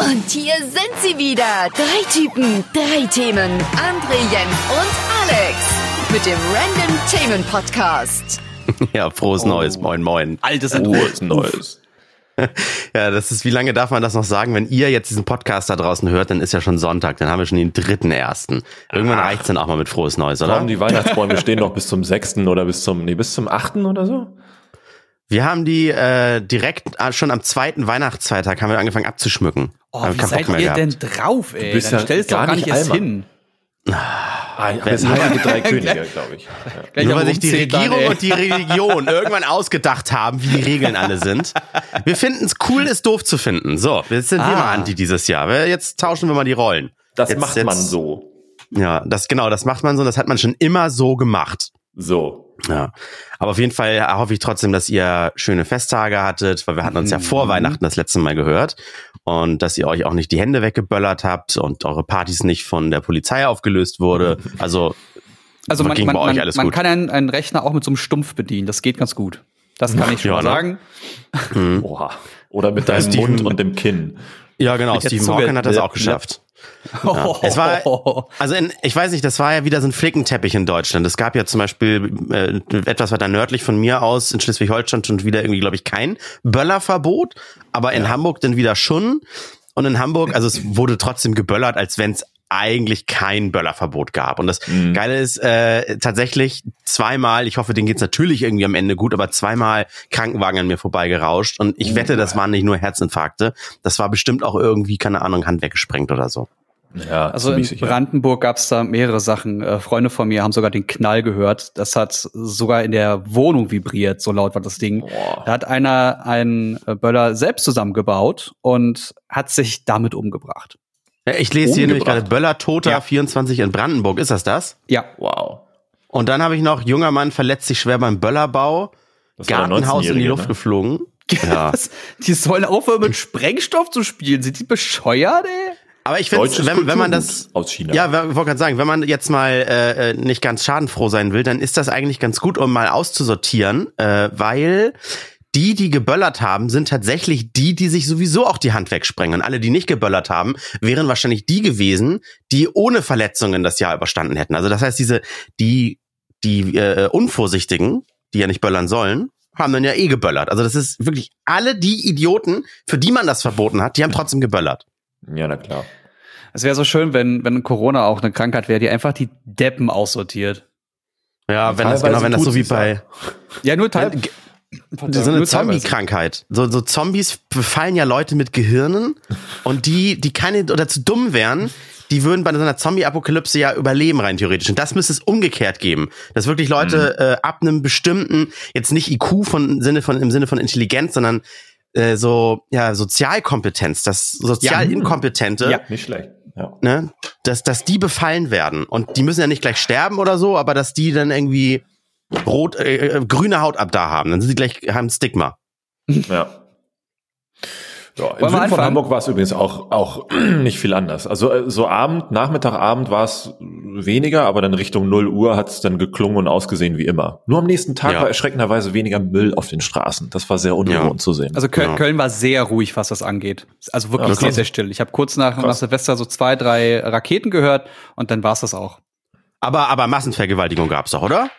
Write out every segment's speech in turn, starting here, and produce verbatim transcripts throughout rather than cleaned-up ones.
Und hier sind sie wieder. Drei Typen, drei Themen. André, Jens und Alex. Mit dem Random Themen Podcast. Ja, frohes oh. Neues. Moin, moin. Altes und frohes Neues. Ja, das ist, wie lange darf man das noch sagen? Wenn ihr jetzt diesen Podcast da draußen hört, dann ist ja schon Sonntag. Dann haben wir schon den dritten ersten. Irgendwann reicht's dann auch mal mit frohes Neues, oder? Komm, die Weihnachtsbäume stehen noch bis zum sechsten oder bis zum, nee, bis zum achten oder so? Wir haben die äh, direkt schon am zweiten Weihnachtsfeiertag haben wir angefangen abzuschmücken. Oh, wie seid ihr gehabt. denn drauf, ey? Du bist Dann ja stellst du doch gar nicht erst hin. Ah, das heilige drei Könige, glaube ich. Ja. Nur weil sich die Regierung dann, und die Religion irgendwann ausgedacht haben, wie die Regeln alle sind. Wir finden es cool, es doof zu finden. So, jetzt sind ah. wir mal Anti dieses Jahr. Jetzt tauschen wir mal die Rollen. Das jetzt, macht jetzt, man so. Ja, das genau, das macht man so. Das hat man schon immer so gemacht. So. Ja, aber auf jeden Fall hoffe ich trotzdem, dass ihr schöne Festtage hattet, weil wir hatten uns ja vor mhm. Weihnachten das letzte Mal gehört und dass ihr euch auch nicht die Hände weggeböllert habt und eure Partys nicht von der Polizei aufgelöst wurde. Also, also man, ging man, bei euch man, alles man gut. kann einen, einen Rechner auch mit so einem Stumpf bedienen, das geht ganz gut. Das kann ich schon ja, mal sagen. Mhm. Oha. Oder mit deinem Stephen, Mund und dem Kinn. Ja, genau, Stephen Hawking hat das auch geschafft. Ja. Es war, also in, ich weiß nicht, das war ja wieder so ein Flickenteppich in Deutschland. Es gab ja zum Beispiel äh, etwas weiter nördlich von mir aus in Schleswig-Holstein schon wieder irgendwie, glaube ich, kein Böllerverbot, aber in ja. Hamburg dann wieder schon. Und in Hamburg, also es wurde trotzdem geböllert, als wenn es eigentlich kein Böllerverbot gab. Und das mhm. Geile ist äh, tatsächlich zweimal, ich hoffe, denen geht's natürlich irgendwie am Ende gut, aber zweimal Krankenwagen an mir vorbeigerauscht. Und ich oh, wette, das waren nicht nur Herzinfarkte. Das war bestimmt auch irgendwie, keine Ahnung, Hand weggesprengt oder so. Ja, also in sicher. Brandenburg gab's da mehrere Sachen. Äh, Freunde von mir haben sogar den Knall gehört. Das hat sogar in der Wohnung vibriert, so laut war das Ding. Boah. Da hat einer einen Böller selbst zusammengebaut und hat sich damit umgebracht. Ich lese hier nämlich gerade Böller Toter ja. vierundzwanzig in Brandenburg. Ist das das? Ja. Wow. Und dann habe ich noch, junger Mann verletzt sich schwer beim Böllerbau. Das Gartenhaus in die Luft ne? geflogen. Ja. Die sollen aufhören mit Sprengstoff zu spielen. Sind die bescheuert, ey? Aber ich finde, wenn, wenn man das aus China. Ja, ich wollte gerade sagen, wenn man jetzt mal äh, nicht ganz schadenfroh sein will, dann ist das eigentlich ganz gut, um mal auszusortieren, äh, weil die, die geböllert haben, sind tatsächlich die, die sich sowieso auch die Hand wegsprengen. Und alle, die nicht geböllert haben, wären wahrscheinlich die gewesen, die ohne Verletzungen das Jahr überstanden hätten. Also das heißt, diese die die äh, Unvorsichtigen, die ja nicht böllern sollen, haben dann ja eh geböllert. Also das ist wirklich alle die Idioten, für die man das verboten hat, die haben trotzdem geböllert. Ja, na klar. Es wäre so schön, wenn wenn Corona auch eine Krankheit wäre, die einfach die Deppen aussortiert. Ja, wenn das genau, wenn das so wie bei ja nur Teil so eine Zombie-Krankheit. So, so Zombies befallen ja Leute mit Gehirnen und die, die keine oder zu dumm wären, die würden bei so einer Zombie-Apokalypse ja überleben rein theoretisch. Und das müsste es umgekehrt geben. Dass wirklich Leute mhm. äh, ab einem bestimmten, jetzt nicht I Q von, Sinne von, im Sinne von Intelligenz, sondern äh, so ja Sozialkompetenz, das sozial ja. Inkompetente. Ja, nicht schlecht. Ja. Ne, dass, dass die befallen werden. Und die müssen ja nicht gleich sterben oder so, aber dass die dann irgendwie rot, äh, grüne Haut ab da haben. Dann sind sie gleich, haben Stigma. Ja. Ja, im Süden von Hamburg war es übrigens auch auch nicht viel anders. Also so Abend, Nachmittag, Abend war es weniger, aber dann Richtung null Uhr hat es dann geklungen und ausgesehen wie immer. Nur am nächsten Tag ja. war erschreckenderweise weniger Müll auf den Straßen. Das war sehr ungewohnt ja. zu sehen. Also Köln, ja. Köln war sehr ruhig, was das angeht. Also wirklich ja, sehr, sehr still. Ich habe kurz nach, nach Silvester so zwei, drei Raketen gehört und dann war es das auch. Aber, aber Massenvergewaltigung gab's doch, oder?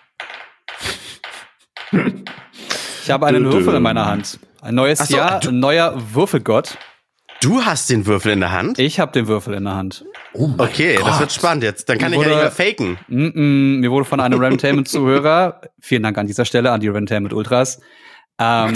Ich habe einen Würfel in meiner Hand. Ein neues so, Jahr, du, ein neuer Würfelgott. Du hast den Würfel in der Hand? Ich habe den Würfel in der Hand. Oh okay, Gott. Das wird spannend jetzt. Dann kann mir ich wurde, ja nicht mehr faken. M -m, mir wurde von einem Rantainment-Zuhörer, vielen Dank an dieser Stelle an die Rantainment Ultras, ähm,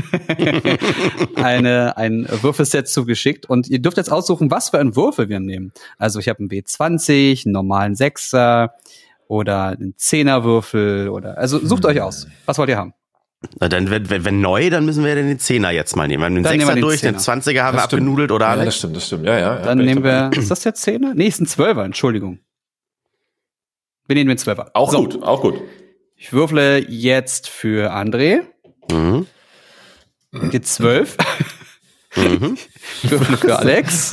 eine ein Würfelset zugeschickt. Und ihr dürft jetzt aussuchen, was für einen Würfel wir nehmen. Also ich habe einen W zwanzig, einen normalen Sechser oder einen Zehnerwürfel oder also sucht hm. euch aus. Was wollt ihr haben? Na dann, wenn, wenn, wenn neu, dann müssen wir den Zehner jetzt mal nehmen. Wir haben den Sechser den durch, Zehner. Den Zwanziger haben das wir stimmt. abgenudelt, oder? Ja, das stimmt, das stimmt. Ja, ja. ja dann nehmen wir, ist das der Zehner? Nee, ist ein Zwölfer, Entschuldigung. Wir nehmen den Zwölfer. Auch so. gut, auch gut. Ich würfle jetzt für André. Mhm. Die zwölf. Mhm. Ich würfle für Alex.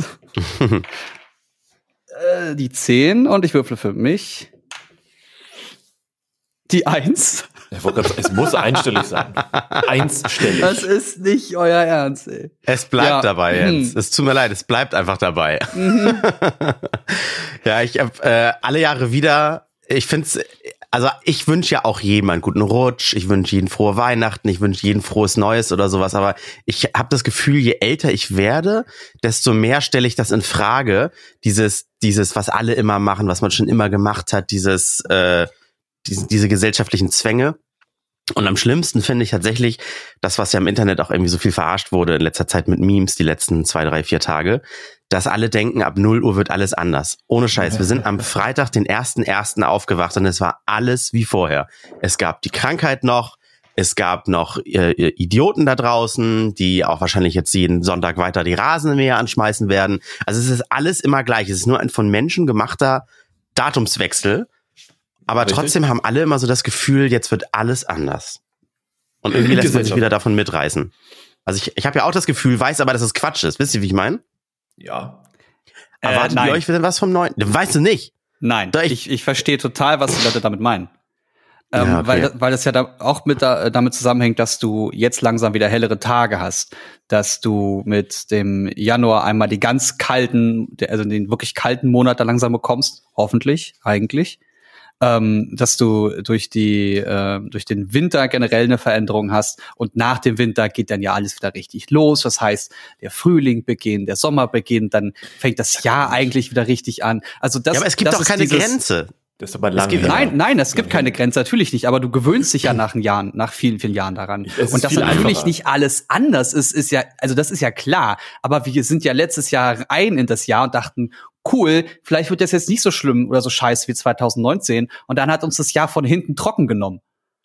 äh, die zehn und ich würfle für mich die eins. Es muss einstellig sein. Einstellig. Das ist nicht euer Ernst, ey. Es bleibt ja. dabei, Jens. Mhm. Es tut mir leid, es bleibt einfach dabei. Mhm. Ja, ich habe äh, alle Jahre wieder, ich find's, also ich wünsche ja auch jedem einen guten Rutsch, ich wünsche jedem frohe Weihnachten, ich wünsche jedem frohes Neues oder sowas, aber ich habe das Gefühl, je älter ich werde, desto mehr stelle ich das in Frage, dieses, dieses, was alle immer machen, was man schon immer gemacht hat, dieses, äh, diese, diese gesellschaftlichen Zwänge. Und am schlimmsten finde ich tatsächlich das, was ja im Internet auch irgendwie so viel verarscht wurde in letzter Zeit mit Memes, die letzten zwei, drei, vier Tage, dass alle denken, ab null Uhr wird alles anders. Ohne Scheiß. Wir sind am Freitag, den ersten ersten aufgewacht und es war alles wie vorher. Es gab die Krankheit noch, es gab noch äh, Idioten da draußen, die auch wahrscheinlich jetzt jeden Sonntag weiter die Rasenmäher anschmeißen werden. Also es ist alles immer gleich. Es ist nur ein von Menschen gemachter Datumswechsel. Aber Richtig. Trotzdem haben alle immer so das Gefühl, jetzt wird alles anders. Und irgendwie lässt man sich wieder davon mitreißen. Also ich, ich habe ja auch das Gefühl, weiß aber, dass es Quatsch ist. Wisst ihr, wie ich meine? Ja. Erwartet äh, ihr euch denn was vom Neuen? Weißt du nicht? Nein, ich, ich, ich verstehe total, was die Leute damit meinen. Ähm, ja, okay. weil, weil das ja da auch mit da, damit zusammenhängt, dass du jetzt langsam wieder hellere Tage hast. Dass du mit dem Januar einmal die ganz kalten, also den wirklich kalten Monat da langsam bekommst. Hoffentlich, eigentlich. Ähm, dass du durch die äh, durch den Winter generell eine Veränderung hast und nach dem Winter geht dann ja alles wieder richtig los. Das heißt, der Frühling beginnt, der Sommer beginnt, dann fängt das Jahr eigentlich wieder richtig an. Also das, ja, aber es gibt das doch keine dieses, Grenze. Das ist aber lang. Gibt, nein, nein, es gibt keine Grenze, natürlich nicht. Aber du gewöhnst dich ja nach Jahren, nach vielen, vielen Jahren daran. Und dass natürlich einfacher. Nicht alles anders ist, ist ja, also das ist ja klar. Aber wir sind ja letztes Jahr rein in das Jahr und dachten, cool, vielleicht wird das jetzt nicht so schlimm oder so scheiße wie zwanzig neunzehn. Und dann hat uns das Jahr von hinten trocken genommen.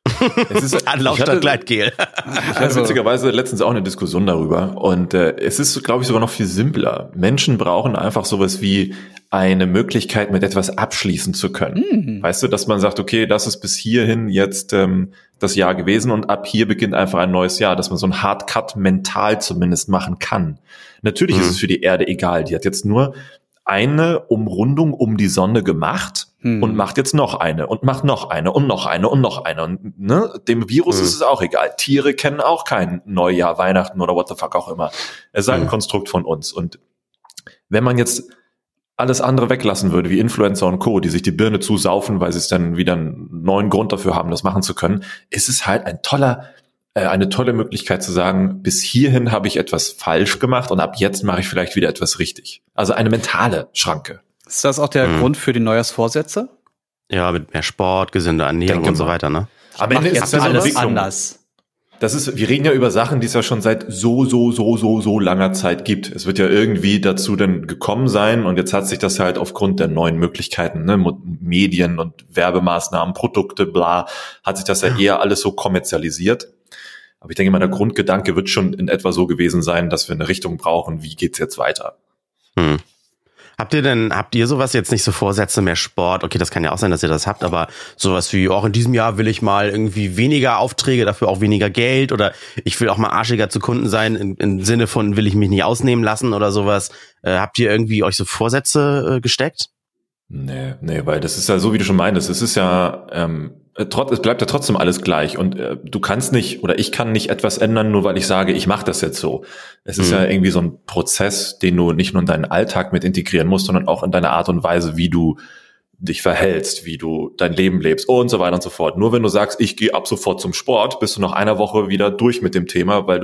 Es ist Anlauf statt Gleitgel. Ich hatte witzigerweise letztens auch eine Diskussion darüber. Und äh, es ist, glaube ich, sogar noch viel simpler. Menschen brauchen einfach sowas wie eine Möglichkeit, mit etwas abschließen zu können. Mhm. Weißt du, dass man sagt, okay, das ist bis hierhin jetzt ähm, das Jahr gewesen und ab hier beginnt einfach ein neues Jahr, dass man so einen Hardcut mental zumindest machen kann. Natürlich mhm. ist es für die Erde egal. Die hat jetzt nur eine Umrundung um die Sonne gemacht hm. und macht jetzt noch eine und macht noch eine und noch eine und noch eine. Und ne, dem Virus hm. ist es auch egal. Tiere kennen auch kein Neujahr, Weihnachten oder what the fuck auch immer. Es ist ein hm. Konstrukt von uns. Und wenn man jetzt alles andere weglassen würde, wie Influencer und Co., die sich die Birne zusaufen, weil sie es dann wieder einen neuen Grund dafür haben, das machen zu können, ist es halt ein toller eine tolle Möglichkeit zu sagen, bis hierhin habe ich etwas falsch gemacht und ab jetzt mache ich vielleicht wieder etwas richtig. Also eine mentale Schranke. Ist das auch der mhm. Grund für die Neujahrsvorsätze? Ja, mit mehr Sport, gesünder Ernährung Denke und so weiter, ne? Am Ende ist es alles anders. Das ist, wir reden ja über Sachen, die es ja schon seit so, so, so, so, so langer Zeit gibt. Es wird ja irgendwie dazu dann gekommen sein und jetzt hat sich das halt aufgrund der neuen Möglichkeiten, ne, Medien und Werbemaßnahmen, Produkte, bla, hat sich das ja eher alles so kommerzialisiert. Aber ich denke mal, der Grundgedanke wird schon in etwa so gewesen sein, dass wir eine Richtung brauchen, wie geht's jetzt weiter. Hm. Habt ihr denn, habt ihr sowas jetzt nicht so Vorsätze, mehr Sport? Okay, das kann ja auch sein, dass ihr das habt, aber sowas wie, auch in diesem Jahr will ich mal irgendwie weniger Aufträge, dafür auch weniger Geld oder ich will auch mal arschiger zu Kunden sein, im, im Sinne von, will ich mich nicht ausnehmen lassen oder sowas. Äh, habt ihr irgendwie euch so Vorsätze äh, gesteckt? Nee, nee, weil das ist ja so, wie du schon meintest, es ist ja, ähm, trotz, es bleibt ja trotzdem alles gleich und äh, du kannst nicht oder ich kann nicht etwas ändern, nur weil ich sage, ich mache das jetzt so. Es ist mhm. ja irgendwie so ein Prozess, den du nicht nur in deinen Alltag mit integrieren musst, sondern auch in deine Art und Weise, wie du dich verhältst, wie du dein Leben lebst und so weiter und so fort. Nur wenn du sagst, ich gehe ab sofort zum Sport, bist du nach einer Woche wieder durch mit dem Thema, weil du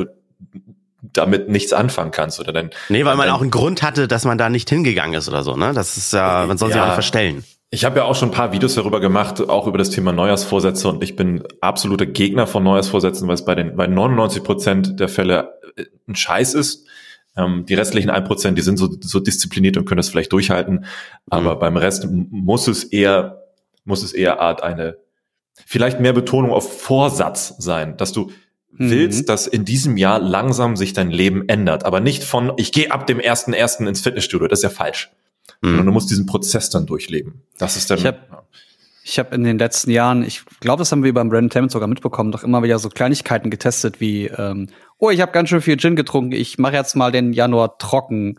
damit nichts anfangen kannst oder dann. Nee, weil man auch einen Grund hatte, dass man da nicht hingegangen ist oder so, ne? Das ist ja, man soll sich ja auch nicht verstellen. Ich habe ja auch schon ein paar Videos darüber gemacht, auch über das Thema Neujahrsvorsätze und ich bin absoluter Gegner von Neujahrsvorsätzen, weil es bei den bei neunundneunzig Prozent der Fälle ein Scheiß ist. Ähm, die restlichen ein Prozent, die sind so, so diszipliniert und können das vielleicht durchhalten, aber mhm. beim Rest muss es eher muss es eher Art eine vielleicht mehr Betonung auf Vorsatz sein, dass du willst, mhm. dass in diesem Jahr langsam sich dein Leben ändert, aber nicht von ich gehe ab dem ersten ersten ins Fitnessstudio, das ist ja falsch. Mhm. Und du musst diesen Prozess dann durchleben. Das ist dann. Ich habe ich hab in den letzten Jahren, ich glaube, das haben wir beim Brandon Tammons sogar mitbekommen, doch immer wieder so Kleinigkeiten getestet wie, ähm, oh, ich habe ganz schön viel Gin getrunken, ich mache jetzt mal den Januar trocken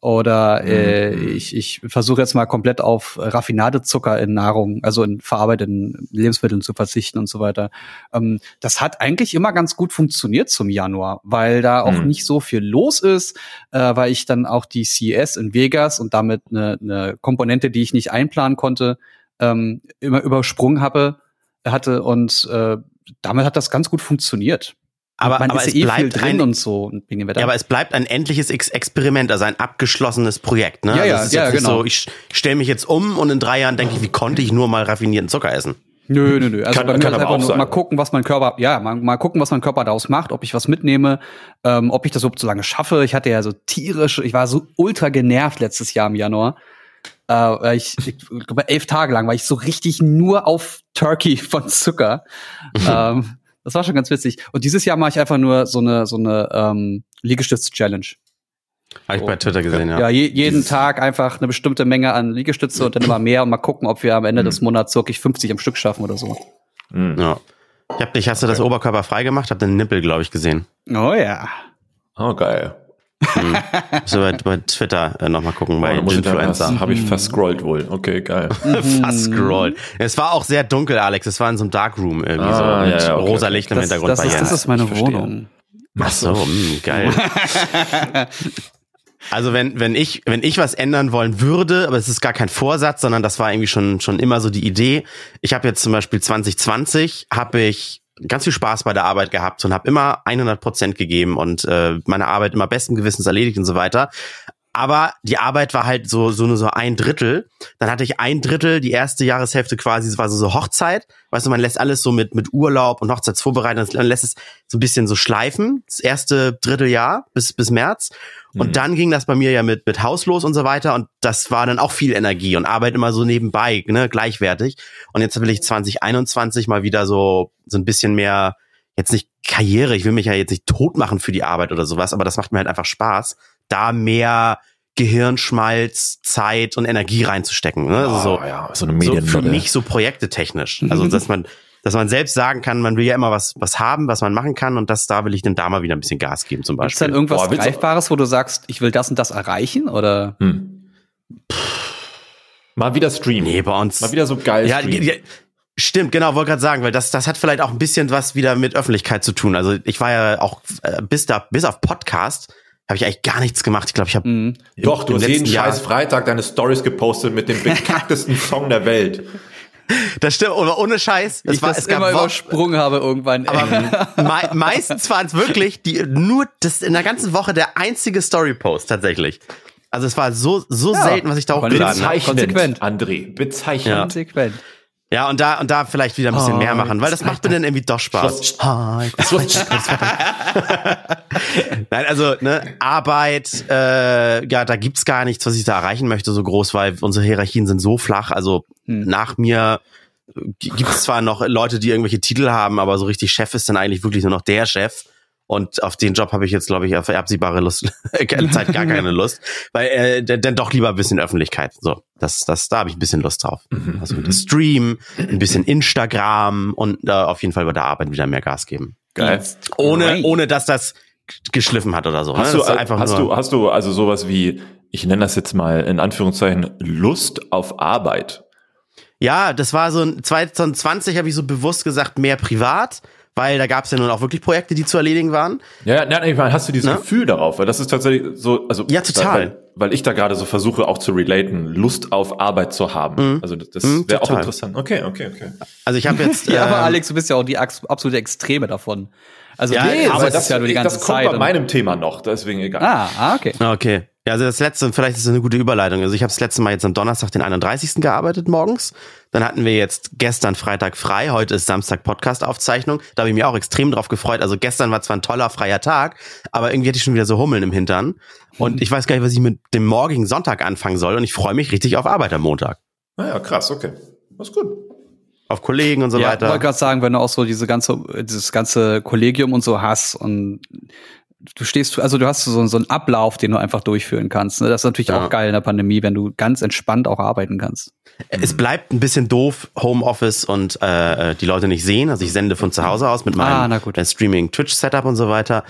Oder äh, mhm. ich, ich versuche jetzt mal komplett auf Raffinadezucker in Nahrung, also in verarbeiteten Lebensmitteln zu verzichten und so weiter. Ähm, das hat eigentlich immer ganz gut funktioniert zum Januar, weil da auch mhm. nicht so viel los ist, äh, weil ich dann auch die C E S in Vegas und damit eine, eine Komponente, die ich nicht einplanen konnte, ähm, immer übersprungen habe, hatte und äh, damit hat das ganz gut funktioniert. Aber, man aber ist es ja eh bleibt viel drin ein, und so. Und ja, aber es bleibt ein endliches Ex- Experiment, also ein abgeschlossenes Projekt. Ne? Ja, ja, also es ist ja, jetzt genau. nicht so, ich stelle mich jetzt um und in drei Jahren denke ich, wie konnte ich nur mal raffinierten Zucker essen? Nö, nö, nö. Also kann, bei mir kann ist aber einfach auch nur sein. mal gucken, was mein Körper, ja, mal, mal gucken, was mein Körper daraus macht, ob ich was mitnehme, ähm, ob ich das überhaupt so lange schaffe. Ich hatte ja so tierisch, ich war so ultra genervt letztes Jahr im Januar. Äh, weil ich, ich glaube, elf Tage lang war ich so richtig nur auf Turkey von Zucker. ähm, Das war schon ganz witzig. Und dieses Jahr mache ich einfach nur so eine so eine ähm, Liegestütz-Challenge. Habe ich bei Twitter gesehen, ja. Ja, je, jeden Tag einfach eine bestimmte Menge an Liegestütze und dann immer mehr und mal gucken, ob wir am Ende des Monats wirklich fünfzig am Stück schaffen oder so. Ja. Ich hab dich, hast du das Oberkörper frei gemacht? Hab den Nippel, glaube ich, gesehen. Oh ja. Oh, geil. Hm. So bei, bei Twitter äh, nochmal gucken, bei oh, Influencer. Habe ich verscrollt wohl. Okay, geil. Verscrollt. Es war auch sehr dunkel, Alex. Es war in so einem Darkroom irgendwie Ah, so ja, mit ja, okay, rosa okay. Licht im Das, Hintergrund das, bei ist, Jens. das ist meine Ich verstehe. Wohnung. Ach so, mh, geil. Also wenn wenn ich wenn ich was ändern wollen würde, aber es ist gar kein Vorsatz, sondern das war irgendwie schon schon immer so die Idee. Ich habe jetzt zum Beispiel zwanzig zwanzig habe ich ganz viel Spaß bei der Arbeit gehabt und habe immer hundert Prozent gegeben und äh, meine Arbeit immer besten Gewissens erledigt und so weiter. Aber die Arbeit war halt so so nur so ein Drittel. Dann hatte ich ein Drittel, die erste Jahreshälfte quasi, das war so, so Hochzeit. Weißt du, man lässt alles so mit mit Urlaub und Hochzeitsvorbereitung, man lässt es so ein bisschen so schleifen, das erste Dritteljahr bis bis März. Und mhm. dann ging das bei mir ja mit mit Haus los und so weiter und das war dann auch viel Energie und Arbeit immer so nebenbei, ne, gleichwertig. Und jetzt will ich zwanzig einundzwanzig mal wieder so so ein bisschen mehr, jetzt nicht Karriere, ich will mich ja jetzt nicht tot machen für die Arbeit oder sowas, aber das macht mir halt einfach Spaß, da mehr Gehirnschmalz, Zeit und Energie reinzustecken. Ne? Also so, oh, ja, so eine Medien- so für mich so Projekte technisch. Also dass man dass man selbst sagen kann, man will ja immer was was haben, was man machen kann und das da will ich dann da mal wieder ein bisschen Gas geben zum Beispiel. Ist dann irgendwas Boah, Greifbares, wo du sagst, ich will das und das erreichen oder? Hm. Mal wieder streamen. Nee, bei uns. Mal wieder so geil ja, streamen. ja, stimmt, genau, wollte gerade sagen, weil das das hat vielleicht auch ein bisschen was wieder mit Öffentlichkeit zu tun. Also ich war ja auch äh, bis da bis auf Podcast habe ich eigentlich gar nichts gemacht. Ich glaube, ich habe mhm. Doch, du hast jeden Jahr scheiß Freitag deine Stories gepostet mit dem bekacktesten Song der Welt. Das stimmt, oder ohne Scheiß. Das ich war, das es gab immer übersprungen habe irgendwann. Aber me- meistens waren es wirklich die nur das in der ganzen Woche der einzige Story-Post tatsächlich. Also es war so so ja, selten, was ich da hochgeladen habe. Konsequent, André, bezeichnend. Ja. Konsequent. Ja, und da und da vielleicht wieder ein bisschen oh, mehr machen, weil das macht mir dann irgendwie doch Spaß. Nein, also ne, Arbeit, äh, ja, da gibt's gar nichts, was ich da erreichen möchte, so groß, weil unsere Hierarchien sind so flach. Also hm. nach mir gibt's zwar noch Leute, die irgendwelche Titel haben, aber so richtig Chef ist dann eigentlich wirklich nur noch der Chef. Und auf den Job habe ich jetzt, glaube ich, auf absehbare Lust, Zeit gar keine Lust, weil äh, dann doch lieber ein bisschen Öffentlichkeit. So, das, das, da habe ich ein bisschen Lust drauf. Mhm. Also ein Stream, ein bisschen Instagram und äh, auf jeden Fall bei der Arbeit wieder mehr Gas geben. Geil. Ohne, ohne dass das geschliffen hat oder so. Hast, ne? du, einfach hast, du, hast du also sowas wie, ich nenne das jetzt mal in Anführungszeichen, Lust auf Arbeit? Ja, das war so ein zwanzig zwanzig habe ich so bewusst gesagt, mehr privat. Weil da gab es ja nun auch wirklich Projekte, die zu erledigen waren. Ja, ja, ich meine, hast du dieses Na? Gefühl darauf? Weil das ist tatsächlich so, also ja, total. Weil, weil ich da gerade so versuche auch zu relaten, Lust auf Arbeit zu haben. Mhm. Also das, das mhm, wäre auch interessant. Okay, okay, okay. Also ich habe jetzt. ja, ähm, aber Alex, du bist ja auch die absolute Extreme davon. Also ja, nee, aber das, das ist ja nur die ganze das Zeit. kommt bei meinem Thema noch, deswegen egal. Ah, okay. Okay. Ja, also das letzte, vielleicht ist das eine gute Überleitung. Also ich habe das letzte Mal jetzt am Donnerstag, den einunddreißigsten gearbeitet morgens. Dann hatten wir jetzt gestern Freitag frei. Heute ist Samstag Podcast-Aufzeichnung. Da habe ich mich auch extrem drauf gefreut. Also gestern war zwar ein toller freier Tag, aber irgendwie hatte ich schon wieder so Hummeln im Hintern. Und ich weiß gar nicht, was ich mit dem morgigen Sonntag anfangen soll. Und ich freue mich richtig auf Arbeit am Montag. Naja, krass, okay. Das ist gut. Auf Kollegen und so ja, weiter. Ich wollte gerade sagen, wenn du auch so diese ganze, dieses ganze Kollegium und so hast und du stehst, also du hast so, so einen Ablauf, den du einfach durchführen kannst. Ne? Das ist natürlich ja. auch geil in der Pandemie, wenn du ganz entspannt auch arbeiten kannst. Es bleibt ein bisschen doof, Homeoffice und äh, die Leute nicht sehen. Also ich sende von zu Hause aus mit meinem ah, Streaming-Twitch-Setup und so weiter.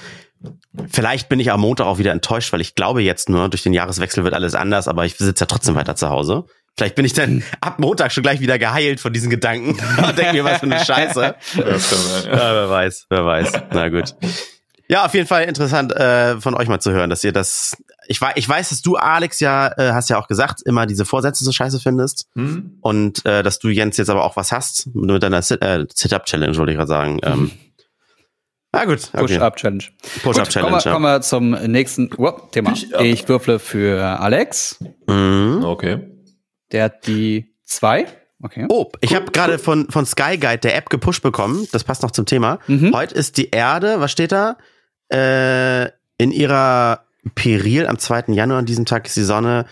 Vielleicht bin ich am Montag auch wieder enttäuscht, weil ich glaube jetzt nur, durch den Jahreswechsel wird alles anders, aber ich sitze ja trotzdem weiter zu Hause. Vielleicht bin ich dann ab Montag schon gleich wieder geheilt von diesen Gedanken und denke mir, was für eine Scheiße. Ja, ja, wer weiß, wer weiß. Na gut. Ja, auf jeden Fall interessant äh, von euch mal zu hören, dass ihr das... Ich weiß, ich weiß, dass du, Alex, ja, äh, hast ja auch gesagt, immer diese Vorsätze so scheiße findest. Hm. Und äh, dass du, Jens, jetzt aber auch was hast mit deiner Sit- äh, Sit-Up-Challenge, wollte ich gerade sagen. Ähm, Na gut. Okay. Push-Up-Challenge. Push-Up-Challenge, Kommen wir, kommen wir zum nächsten oh, Thema. Ich würfle für Alex. Mhm. Okay. Der hat die zwei. Okay. Oh, ich cool, habe gerade cool. von von Sky Guide der App gepusht bekommen. Das passt noch zum Thema. Mhm. Heute ist die Erde, was steht da? Äh, in ihrer Peril am zweiten Januar, an diesem Tag ist die Sonne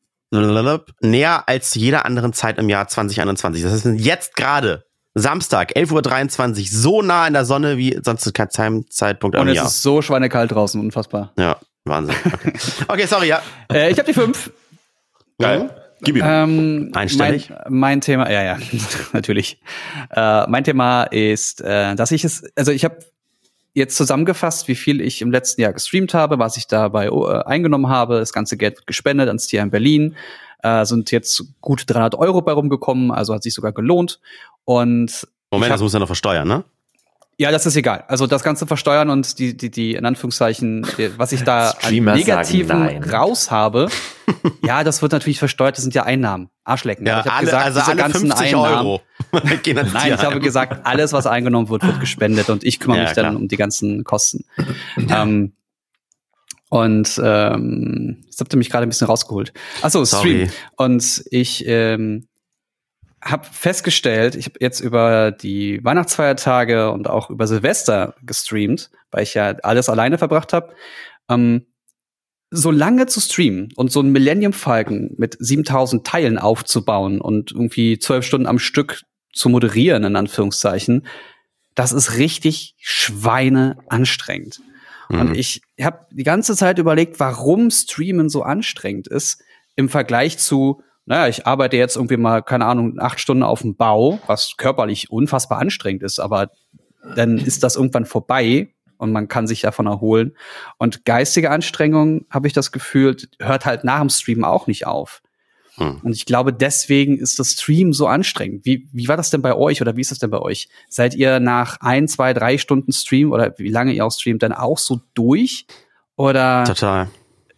näher als zu jeder anderen Zeit im Jahr zwanzig einundzwanzig. Das ist jetzt gerade Samstag, elf Uhr dreiundzwanzig, so nah an der Sonne wie sonst zu keinem Zeitpunkt am Jahr. Und es ist so schweinekalt draußen, unfassbar. Ja, Wahnsinn. Okay, okay sorry, ja. äh, ich habe die fünf. Geil. Gib ihm. Ähm, Einstellig. Mein, mein Thema, ja, ja, natürlich. Äh, mein Thema ist, äh, dass ich es, also ich habe jetzt zusammengefasst, wie viel ich im letzten Jahr gestreamt habe, was ich dabei äh, eingenommen habe. Das ganze Geld wird gespendet ans Tier in Berlin. Äh, sind jetzt gut dreihundert Euro bei rumgekommen, also hat sich sogar gelohnt. Und Moment, hab, das muss ja noch versteuern, ne? Ja, das ist egal. Also das Ganze versteuern und die, die, die in Anführungszeichen, die, was ich da an Negativen raus habe, ja, das wird natürlich versteuert. Das sind ja Einnahmen. Arschlecken. Ja, ich hab alle, gesagt, also diese alle ganzen fünfzig Euro. Nein, ich habe gesagt, alles, was eingenommen wird, wird gespendet und ich kümmere ja, mich dann klar. um die ganzen Kosten. ähm, und ähm, jetzt habt ihr mich gerade ein bisschen rausgeholt. Achso, Stream. Und ich ähm, habe festgestellt, ich habe jetzt über die Weihnachtsfeiertage und auch über Silvester gestreamt, weil ich ja alles alleine verbracht habe. Ähm, so lange zu streamen und so ein Millennium Falcon mit siebentausend Teilen aufzubauen und irgendwie zwölf Stunden am Stück zu moderieren, in Anführungszeichen, das ist richtig schweineanstrengend. Mhm. Und ich habe die ganze Zeit überlegt, warum Streamen so anstrengend ist im Vergleich zu, naja, ich arbeite jetzt irgendwie mal, keine Ahnung, acht Stunden auf dem Bau, was körperlich unfassbar anstrengend ist, aber dann ist das irgendwann vorbei und man kann sich davon erholen. Und geistige Anstrengung, habe ich das Gefühl, hört halt nach dem Stream auch nicht auf. Hm. Und ich glaube, deswegen ist das Stream so anstrengend. Wie, wie war das denn bei euch oder wie ist das denn bei euch? Seid ihr nach ein, zwei, drei Stunden Stream oder wie lange ihr auch streamt, dann auch so durch? Oder total.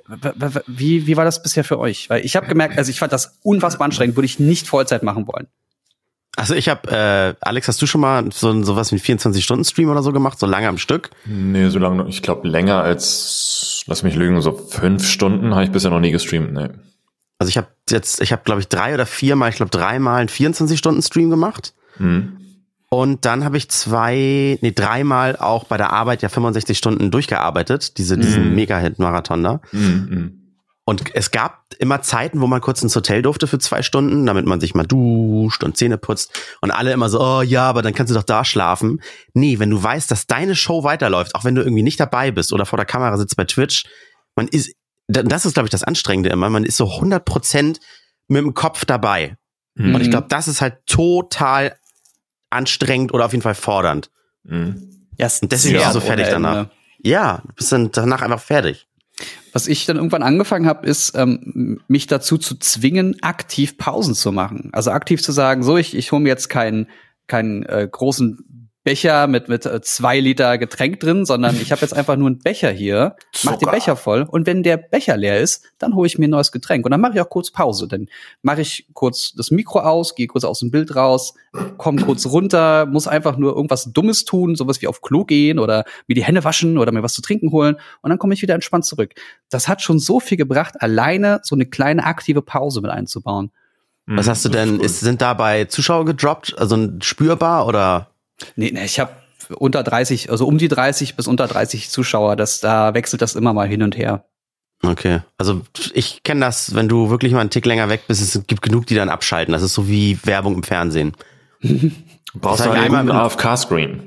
Wie, wie war das bisher für euch? Weil ich habe gemerkt, also ich fand das unfassbar anstrengend, würde ich nicht Vollzeit machen wollen. Also ich habe, äh, Alex, hast du schon mal so sowas wie vierundzwanzig-Stunden-Stream oder so gemacht, so lange am Stück? Nee, so lange, ich glaube länger als, lass mich lügen, so fünf Stunden habe ich bisher noch nie gestreamt, nee. Also ich habe jetzt, ich habe glaube ich drei oder viermal, ich glaube dreimal einen vierundzwanzig-Stunden-Stream gemacht. Mhm. Und dann habe ich zwei, nee, dreimal auch bei der Arbeit ja fünfundsechzig Stunden durchgearbeitet, diese, mhm. diesen Mega-Hit-Marathon da. Mhm. Und es gab immer Zeiten, wo man kurz ins Hotel durfte für zwei Stunden, damit man sich mal duscht und Zähne putzt. Und alle immer so, oh ja, aber dann kannst du doch da schlafen. Nee, wenn du weißt, dass deine Show weiterläuft, auch wenn du irgendwie nicht dabei bist oder vor der Kamera sitzt bei Twitch, man ist, das ist, glaube ich, das Anstrengende immer, man ist so hundert Prozent mit dem Kopf dabei. Mhm. Und ich glaube, das ist halt total anstrengend oder auf jeden Fall fordernd. Mhm. Ja, und deswegen bist du so fertig danach. Ende. Ja, du bist dann danach einfach fertig. Was ich dann irgendwann angefangen habe, ist, ähm, mich dazu zu zwingen, aktiv Pausen zu machen. Also aktiv zu sagen, so, ich, ich hole mir jetzt keinen keinen äh, großen Becher mit mit äh, zwei Liter Getränk drin, sondern ich habe jetzt einfach nur einen Becher hier, mach den Becher voll und wenn der Becher leer ist, dann hole ich mir ein neues Getränk und dann mache ich auch kurz Pause. Dann mache ich kurz das Mikro aus, gehe kurz aus dem Bild raus, komme kurz runter, muss einfach nur irgendwas Dummes tun, sowas wie auf Klo gehen oder mir die Hände waschen oder mir was zu trinken holen und dann komme ich wieder entspannt zurück. Das hat schon so viel gebracht, alleine so eine kleine aktive Pause mit einzubauen. Was hast du denn, ist, sind dabei Zuschauer gedroppt, also spürbar oder? Nee, nee, ich habe unter dreißig, also um die dreißig bis unter dreißig Zuschauer, das, da wechselt das immer mal hin und her. Okay, also ich kenne das, wenn du wirklich mal einen Tick länger weg bist, es gibt genug, die dann abschalten. Das ist so wie Werbung im Fernsehen. Brauchst du einen guten A F K-Screen?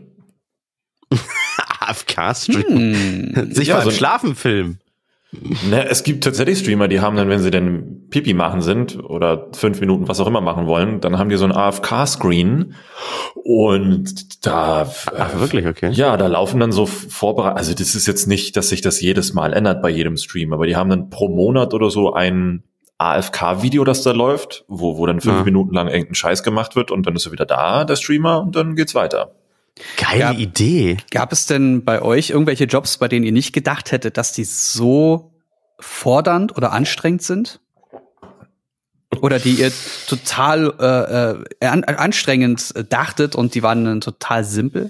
A F K-Screen? Hm. Sich ja, beim so Schlafen filmen. Ne, es gibt tatsächlich Streamer, die haben dann, wenn sie dann Pipi machen sind oder fünf Minuten was auch immer machen wollen, dann haben die so einen A F K-Screen und da Ach, wirklich, okay. Ja, da laufen dann so Vorbereitungen, also das ist jetzt nicht, dass sich das jedes Mal ändert bei jedem Stream, aber die haben dann pro Monat oder so ein A F K-Video, das da läuft, wo, wo dann fünf ja. Minuten lang irgendein Scheiß gemacht wird und dann ist er wieder da, der Streamer, und dann geht's weiter. Geile gab, Idee. Gab es denn bei euch irgendwelche Jobs, bei denen ihr nicht gedacht hättet, dass die so fordernd oder anstrengend sind? Oder die ihr total äh, an, anstrengend dachtet und die waren dann total simpel?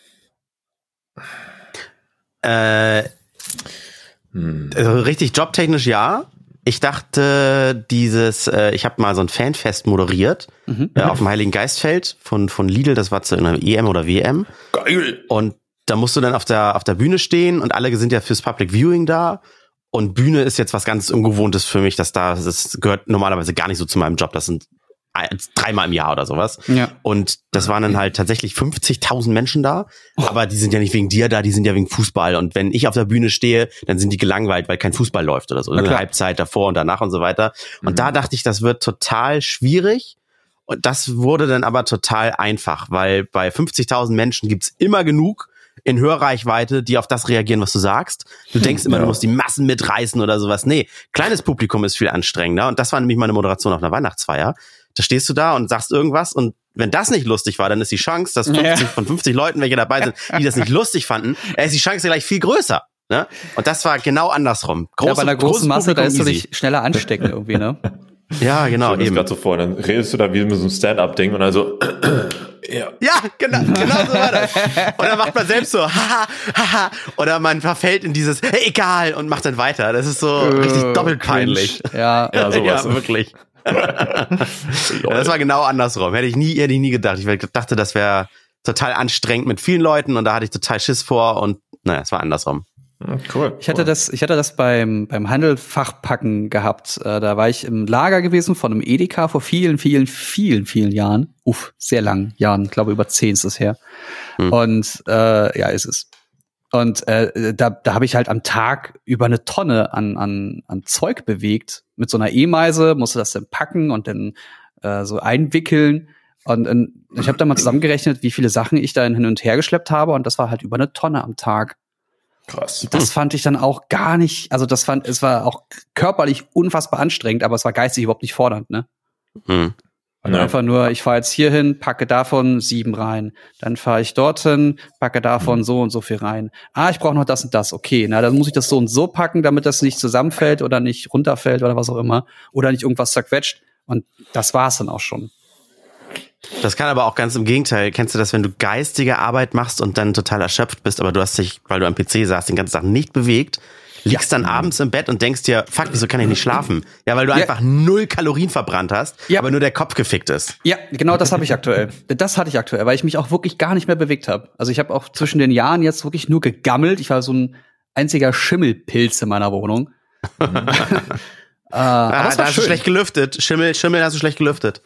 Äh, hm. also richtig jobtechnisch ja. Ich dachte, dieses, äh, ich habe mal so ein Fanfest moderiert mhm. äh, auf dem Heiligen Geistfeld von von Lidl, das war zu einer E M oder W M. Geil. Und da musst du dann auf der auf der Bühne stehen und alle sind ja fürs Public Viewing da. Und Bühne ist jetzt was ganz Ungewohntes für mich, dass da, das gehört normalerweise gar nicht so zu meinem Job. Das sind dreimal im Jahr oder sowas. Ja. Und das waren dann halt tatsächlich fünfzigtausend Menschen da. Aber die sind ja nicht wegen dir da, die sind ja wegen Fußball. Und wenn ich auf der Bühne stehe, dann sind die gelangweilt, weil kein Fußball läuft oder so. Eine Halbzeit davor und danach und so weiter. Und mhm. da dachte ich, das wird total schwierig. Und das wurde dann aber total einfach, weil bei fünfzigtausend Menschen gibt's immer genug in Hörreichweite, die auf das reagieren, was du sagst. Du denkst immer, ja. du musst die Massen mitreißen oder sowas. Nee, kleines Publikum ist viel anstrengender. Und das war nämlich meine Moderation auf einer Weihnachtsfeier. Da stehst du da und sagst irgendwas und wenn das nicht lustig war, dann ist die Chance, dass fünfzig ja. von fünfzig Leuten, welche dabei sind, die das nicht lustig fanden, ist die Chance gleich viel größer. Ne? Und das war genau andersrum. Große, ja, bei einer großen Masse, da ist du dich schneller anstecken irgendwie, ne? Ja, genau. Ich gerade so vor, dann redest du da wie mit so einem Stand-up-Ding und also ja. ja, genau, genau so war das. Und dann macht man selbst so haha, haha, oder man verfällt in dieses hey, egal und macht dann weiter. Das ist so äh, richtig doppelt peinlich. Ja, ja, sowas. Ja, wirklich. Ja, das war genau andersrum. Hätte ich nie, hätte ich nie gedacht. Ich dachte, das wäre total anstrengend mit vielen Leuten und da hatte ich total Schiss vor und naja, es war andersrum. Cool. Ich hatte das, ich hatte das beim beim Handelfachpacken gehabt. Äh, da war ich im Lager gewesen von einem Edeka vor vielen, vielen, vielen, vielen Jahren. Uff, sehr langen Jahren. Ich glaube über zehn ist es her. Hm. Und äh, ja, ist es. Und äh, da da habe ich halt am Tag über eine Tonne an an an Zeug bewegt mit so einer E-Meise. Musste das dann packen und dann äh, so einwickeln. Und äh, ich habe da mal zusammengerechnet, wie viele Sachen ich da hin und her geschleppt habe. Und das war halt über eine Tonne am Tag. Krass. Das fand ich dann auch gar nicht, also das fand, es war auch körperlich unfassbar anstrengend, aber es war geistig überhaupt nicht fordernd, ne? Hm. Also ja. Einfach nur, ich fahre jetzt hier hin, packe davon sieben rein, dann fahre ich dorthin, packe davon hm. so und so viel rein. Ah, ich brauche noch das und das, okay, na, dann muss ich das so und so packen, damit das nicht zusammenfällt oder nicht runterfällt oder was auch immer oder nicht irgendwas zerquetscht und das war's dann auch schon. Das kann aber auch ganz im Gegenteil. Kennst du das, wenn du geistige Arbeit machst und dann total erschöpft bist, aber du hast dich, weil du am P C saßt, den ganzen Tag nicht bewegt, liegst ja. dann abends im Bett und denkst dir, fuck, wieso kann ich nicht schlafen? Ja, weil du ja. einfach null Kalorien verbrannt hast, ja. aber nur der Kopf gefickt ist. Ja, genau das habe ich aktuell. Das hatte ich aktuell, weil ich mich auch wirklich gar nicht mehr bewegt habe. Also ich habe auch zwischen den Jahren jetzt wirklich nur gegammelt. Ich war so ein einziger Schimmelpilz in meiner Wohnung. äh, ah, da hast du schlecht gelüftet. Schimmel, Schimmel hast du schlecht gelüftet.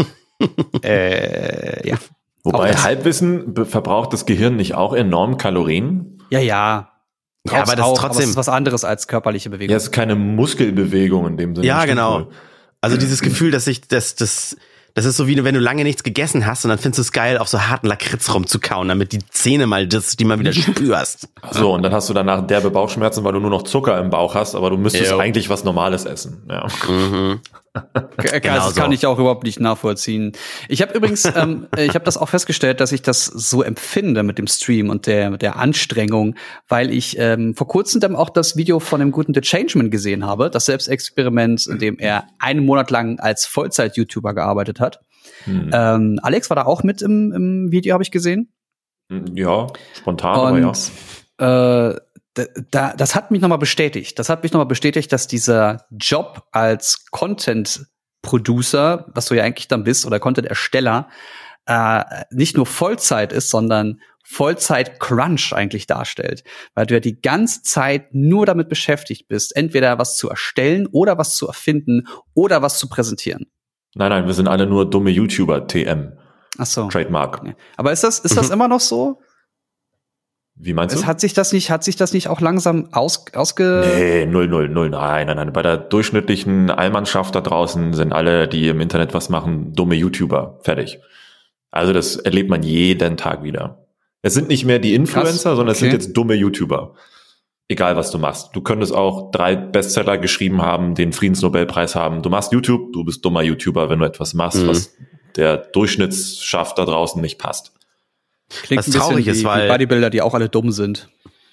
äh, ja. Wobei Halbwissen verbraucht das Gehirn nicht auch enorm Kalorien? Ja, ja. Ja, aber das auch, ist trotzdem aber es ist was anderes als körperliche Bewegung. Ja, es ist keine Muskelbewegung in dem Sinne. Ja, genau. Cool. Also dieses Gefühl, dass ich das das das ist so wie wenn du lange nichts gegessen hast und dann findest du es geil, auf so harten Lakritz rumzukauen, damit die Zähne mal das, die mal wieder spürst. So, und dann hast du danach derbe Bauchschmerzen, weil du nur noch Zucker im Bauch hast, aber du müsstest Ew. eigentlich was Normales essen. Ja. Mhm. Genau, das kann so. ich auch überhaupt nicht nachvollziehen. Ich habe übrigens, ähm, ich habe das auch festgestellt, dass ich das so empfinde mit dem Stream und der der Anstrengung, weil ich ähm, vor kurzem dann auch das Video von dem guten The Changeman gesehen habe, das Selbstexperiment, in dem er einen Monat lang als Vollzeit-YouTuber gearbeitet hat. Hm. Ähm, Alex war da auch mit im, im Video, habe ich gesehen. Ja, spontan, und, aber ja. Äh, Da, das hat mich nochmal bestätigt. Das hat mich nochmal bestätigt, dass dieser Job als Content-Producer, was du ja eigentlich dann bist, oder Content-Ersteller, äh, nicht nur Vollzeit ist, sondern Vollzeit-Crunch eigentlich darstellt. Weil du ja die ganze Zeit nur damit beschäftigt bist, entweder was zu erstellen oder was zu erfinden oder was zu präsentieren. Nein, nein, wir sind alle nur dumme YouTuber, T M. Ach so. Trademark. Okay. Aber ist das, ist das mhm. immer noch so? Wie meinst du? Es hat sich das nicht, hat sich das nicht auch langsam aus, ausge... Nee, null, null, null, nein, nein, nein. Bei der durchschnittlichen Allmannschaft da draußen sind alle, die im Internet was machen, dumme YouTuber. Fertig. Also das erlebt man jeden Tag wieder. Es sind nicht mehr die Influencer, Krass, sondern es okay. sind jetzt dumme YouTuber. Egal, was du machst. Du könntest auch drei Bestseller geschrieben haben, den Friedensnobelpreis haben. Du machst YouTube, du bist dummer YouTuber, wenn du etwas machst, mhm. was der Durchschnittsschaft da draußen nicht passt. Klingt was traurig ist, weil die Bodybuilder, die auch alle dumm sind.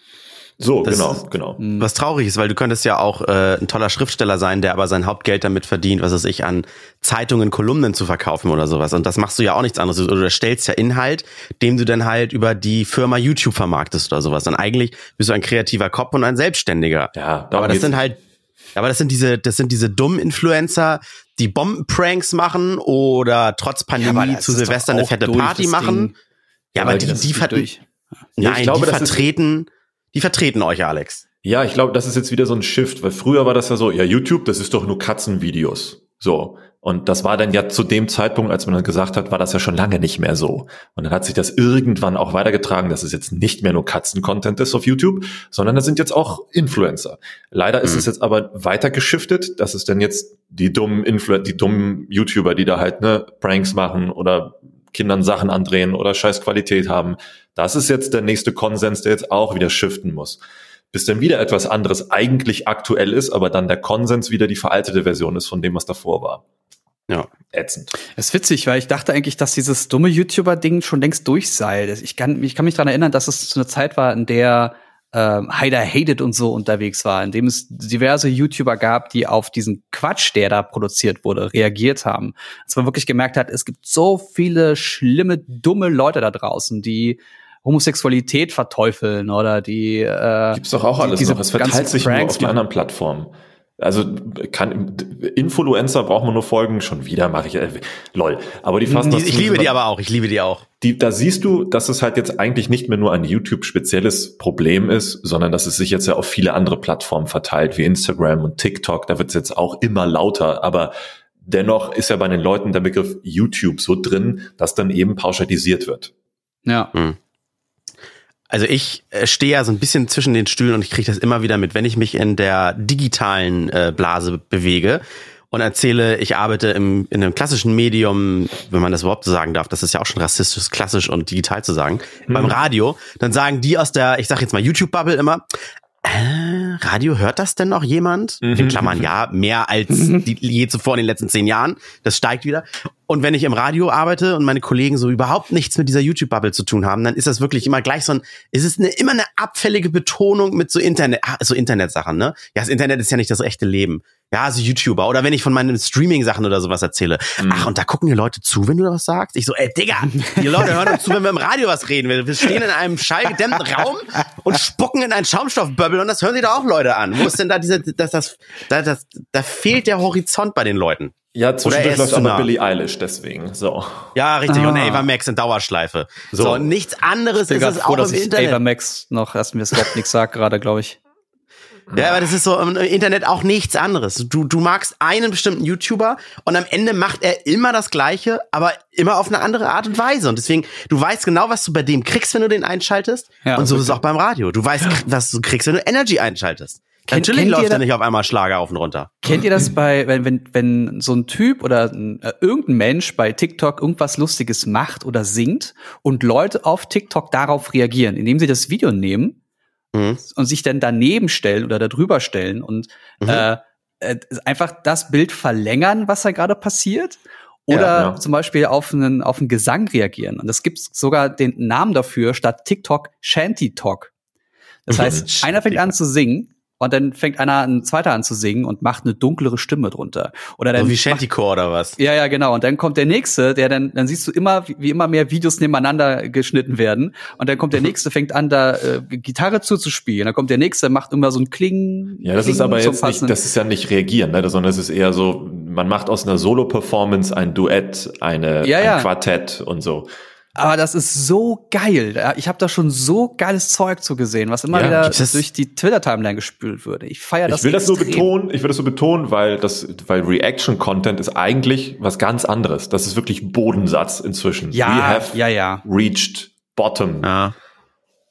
So, genau, ist, genau. Was traurig ist, weil du könntest ja auch äh, ein toller Schriftsteller sein, der aber sein Hauptgeld damit verdient, was weiß ich, an Zeitungen, Kolumnen zu verkaufen oder sowas. Und das machst du ja auch nichts anderes. Oder du stellst ja Inhalt, den du dann halt über die Firma YouTube vermarktest oder sowas. Und eigentlich bist du ein kreativer Kopf und ein Selbstständiger. Ja, aber das sind halt, aber das sind diese, das sind diese dummen Influencer, die Bombenpranks machen oder trotz Pandemie ja, zu Silvester eine fette Party machen. Ding. Ja, aber, aber die, die, ver- durch. Ja, Nein, ich glaube, die vertreten, die vertreten euch, Alex. Ja, ich glaube, das ist jetzt wieder so ein Shift, weil früher war das ja so, ja, YouTube, das ist doch nur Katzenvideos. So. Und das war dann ja zu dem Zeitpunkt, als man dann gesagt hat, war das ja schon lange nicht mehr so. Und dann hat sich das irgendwann auch weitergetragen, dass es jetzt nicht mehr nur Katzen-Content ist auf YouTube, sondern das sind jetzt auch Influencer. Leider ist mhm. es jetzt aber weiter geschiftet, dass es dann jetzt die dummen Influ- die dummen YouTuber, die da halt, ne, Pranks machen oder Kindern Sachen andrehen oder scheiß Qualität haben. Das ist jetzt der nächste Konsens, der jetzt auch wieder shiften muss. Bis dann wieder etwas anderes eigentlich aktuell ist, aber dann der Konsens wieder die veraltete Version ist von dem, was davor war. Ja. Ätzend. Es ist witzig, weil ich dachte eigentlich, dass dieses dumme YouTuber-Ding schon längst durch sei. Ich kann, ich kann mich daran erinnern, dass es zu einer Zeit war, in der ähm, Heider Hated und so unterwegs war, in dem es diverse YouTuber gab, die auf diesen Quatsch, der da produziert wurde, reagiert haben. Dass man wirklich gemerkt hat, es gibt so viele schlimme, dumme Leute da draußen, die Homosexualität verteufeln oder die äh, gibt's doch auch alles noch. Es verteilt sich nur auf die anderen Plattformen. Also kann Influencer braucht man nur folgen, schon wieder mache ich äh, lol, aber die fassen das Ich liebe die aber auch, ich liebe die auch. Die da siehst du, dass es halt jetzt eigentlich nicht mehr nur ein YouTube spezielles Problem ist, sondern dass es sich jetzt ja auf viele andere Plattformen verteilt, wie Instagram und TikTok, da wird's jetzt auch immer lauter, aber dennoch ist ja bei den Leuten der Begriff YouTube so drin, dass dann eben pauschalisiert wird. Ja. Hm. Also ich äh, stehe ja so ein bisschen zwischen den Stühlen und ich kriege das immer wieder mit, wenn ich mich in der digitalen äh, Blase bewege und erzähle, ich arbeite im, in einem klassischen Medium, wenn man das überhaupt so sagen darf, das ist ja auch schon rassistisch, klassisch und digital zu sagen, mhm. beim Radio, dann sagen die aus der, ich sag jetzt mal YouTube-Bubble immer, äh, Radio, hört das denn noch jemand? Mhm. In Klammern, ja, mehr als die, je zuvor in den letzten zehn Jahren. Das steigt wieder. Und wenn ich im Radio arbeite und meine Kollegen so überhaupt nichts mit dieser YouTube-Bubble zu tun haben, dann ist das wirklich immer gleich so ein, ist es eine, immer eine abfällige Betonung mit so Internet, so Internetsachen, ne? Ja, das Internet ist ja nicht das echte Leben. Ja, so YouTuber. Oder wenn ich von meinen Streaming-Sachen oder sowas erzähle. Mhm. Ach, und da gucken die Leute zu, wenn du das sagst? Ich so, ey, Digga, die Leute hören uns zu, wenn wir im Radio was reden. Wir stehen in einem schallgedämmten Raum und spucken in einen Schaumstoffbubble und das hören sich da auch Leute an. Wo ist denn da diese, das, das, das, das da fehlt der Horizont bei den Leuten. Ja, zwischendurch läuft auch noch Billie Eilish, deswegen, so. Ja, richtig, ah. und Ava Max in Dauerschleife. So, so nichts anderes ist es auch dass im Internet. Ava Max noch, erst mir das überhaupt nichts sagt gerade, glaube ich. Ja, aber das ist so im Internet auch nichts anderes. Du, du magst einen bestimmten YouTuber und am Ende macht er immer das Gleiche, aber immer auf eine andere Art und Weise. Und deswegen, du weißt genau, was du bei dem kriegst, wenn du den einschaltest. Ja, und so ist es auch beim Radio. Du weißt, was du kriegst, wenn du Energy einschaltest. Kennt, Natürlich läuft ja nicht auf einmal Schlager auf und runter. Kennt ihr das bei, wenn, wenn, wenn so ein Typ oder ein, äh, irgendein Mensch bei TikTok irgendwas Lustiges macht oder singt und Leute auf TikTok darauf reagieren, indem sie das Video nehmen mhm. und sich dann daneben stellen oder da drüber stellen und mhm. äh, äh, einfach das Bild verlängern, was da gerade passiert? Oder ja, ja. zum Beispiel auf einen, auf einen Gesang reagieren. Und es gibt sogar den Namen dafür, statt TikTok Shanty Talk. Das heißt, einer fängt an zu singen, und dann fängt einer, ein zweiter an zu singen und macht eine dunklere Stimme drunter. Oder dann so wie Shantycore oder was? Ja, ja, genau. Und dann kommt der nächste, der dann, dann siehst du immer, wie, wie immer mehr Videos nebeneinander geschnitten werden. Und dann kommt der nächste, fängt an, da äh, Gitarre zuzuspielen. Dann kommt der nächste, macht immer so ein Kling. Ja, das Kling ist aber jetzt nicht, das ist ja nicht reagieren, ne? Sondern es ist eher so, man macht aus einer Solo-Performance ein Duett, eine, ja, ja. ein Quartett und so. Aber das ist so geil. Ich habe da schon so geiles Zeug zu gesehen, was immer ja, wieder durch die Twitter-Timeline gespült würde. Ich feiere das. Ich will das nur betonen, ich will das so betonen, weil das, weil Reaction-Content ist eigentlich was ganz anderes. Das ist wirklich Bodensatz inzwischen. Ja, We have ja, ja. reached bottom. Ja.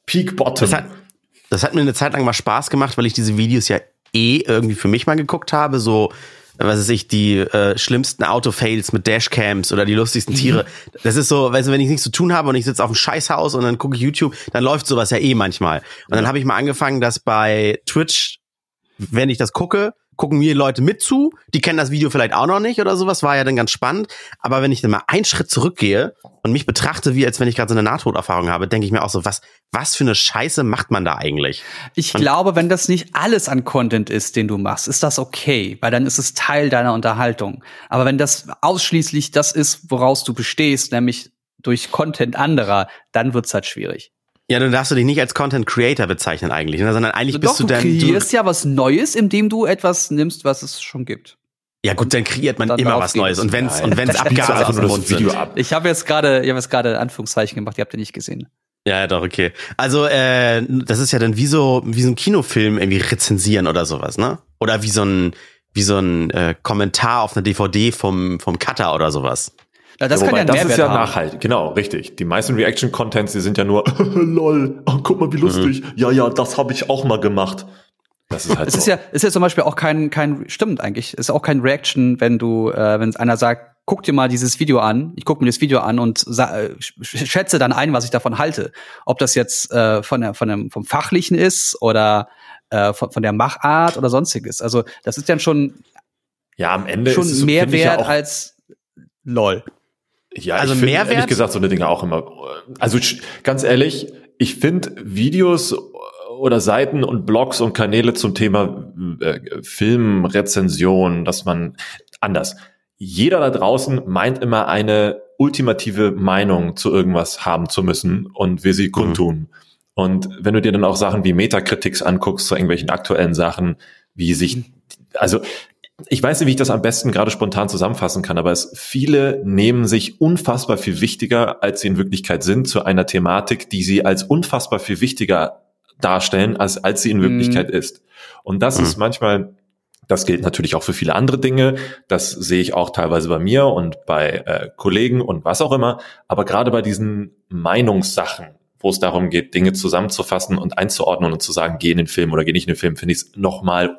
Peak Bottom. Das hat, das hat mir eine Zeit lang mal Spaß gemacht, weil ich diese Videos ja eh irgendwie für mich mal geguckt habe, so was weiß ich, die äh, schlimmsten Autofails mit Dashcams oder die lustigsten Tiere. Das ist so, weißt du, wenn ich nichts zu tun habe und ich sitze auf dem Scheißhaus und dann gucke ich YouTube, dann läuft sowas ja eh manchmal. Und dann habe ich mal angefangen, dass bei Twitch, wenn ich das gucke, gucken mir Leute mit zu, die kennen das Video vielleicht auch noch nicht oder sowas, war ja dann ganz spannend. Aber wenn ich dann mal einen Schritt zurückgehe und mich betrachte, wie als wenn ich gerade so eine Nahtoderfahrung habe, denke ich mir auch so, was was für eine Scheiße macht man da eigentlich? Ich und glaube, wenn das nicht alles an Content ist, den du machst, ist das okay, weil dann ist es Teil deiner Unterhaltung. Aber wenn das ausschließlich das ist, woraus du bestehst, nämlich durch Content anderer, dann wird's halt schwierig. Ja, dann darfst du dich nicht als Content Creator bezeichnen eigentlich, ne? Sondern eigentlich Doch, bist du dann... Du kreierst ja was Neues, indem du etwas nimmst, was es schon gibt. Ja gut, dann kreiert man dann immer was Neues. Und wenn's und wenn's Abgase aus dem Mund sind. Ab. Ich habe jetzt gerade, ich habe jetzt gerade Anführungszeichen gemacht, die habt ihr nicht gesehen. Ja, ja, doch, okay. Also, äh, das ist ja dann wie so wie so ein Kinofilm irgendwie rezensieren oder sowas, ne? Oder wie so ein wie so ein äh, Kommentar auf einer D V D vom vom Cutter oder sowas. Ja, das ja, kann ja das Mehrwert ist ja haben. nachhaltig, genau, richtig. Die meisten Reaction-Contents, die sind ja nur lol, oh, guck mal, wie lustig. Mhm. Ja, ja, das habe ich auch mal gemacht. Das ist halt es so. ist ja, ist ja zum Beispiel auch kein, kein, stimmt eigentlich, ist auch kein Reaction, wenn du, äh, wenn einer sagt, guck dir mal dieses Video an, ich guck mir das Video an und sa- äh, schätze dann ein, was ich davon halte. Ob das jetzt äh, von der, von dem, vom Fachlichen ist oder äh, von, von der Machart oder sonstiges. Also das ist dann schon, ja, am Ende schon ist es, mehr Wert ja auch, als lol. Ja, also ich finde Mehrwert? ehrlich gesagt so eine Dinge auch immer. Also ganz ehrlich, ich finde Videos oder Seiten und Blogs und Kanäle zum Thema äh, Filmrezension, dass man anders. Jeder da draußen meint immer eine ultimative Meinung zu irgendwas haben zu müssen und will sie kundtun. Mhm. Und wenn du dir dann auch Sachen wie Metakritiks anguckst zu irgendwelchen aktuellen Sachen, wie sich, also ich weiß nicht, wie ich das am besten gerade spontan zusammenfassen kann, aber es, viele nehmen sich unfassbar viel wichtiger, als sie in Wirklichkeit sind, zu einer Thematik, die sie als unfassbar viel wichtiger darstellen, als, als sie in Wirklichkeit mhm. ist. Und das mhm. ist manchmal, das gilt natürlich auch für viele andere Dinge, das sehe ich auch teilweise bei mir und bei äh, Kollegen und was auch immer, aber gerade bei diesen Meinungssachen, wo es darum geht, Dinge zusammenzufassen und einzuordnen und zu sagen, geh in den Film oder geh nicht in den Film, finde ich es nochmal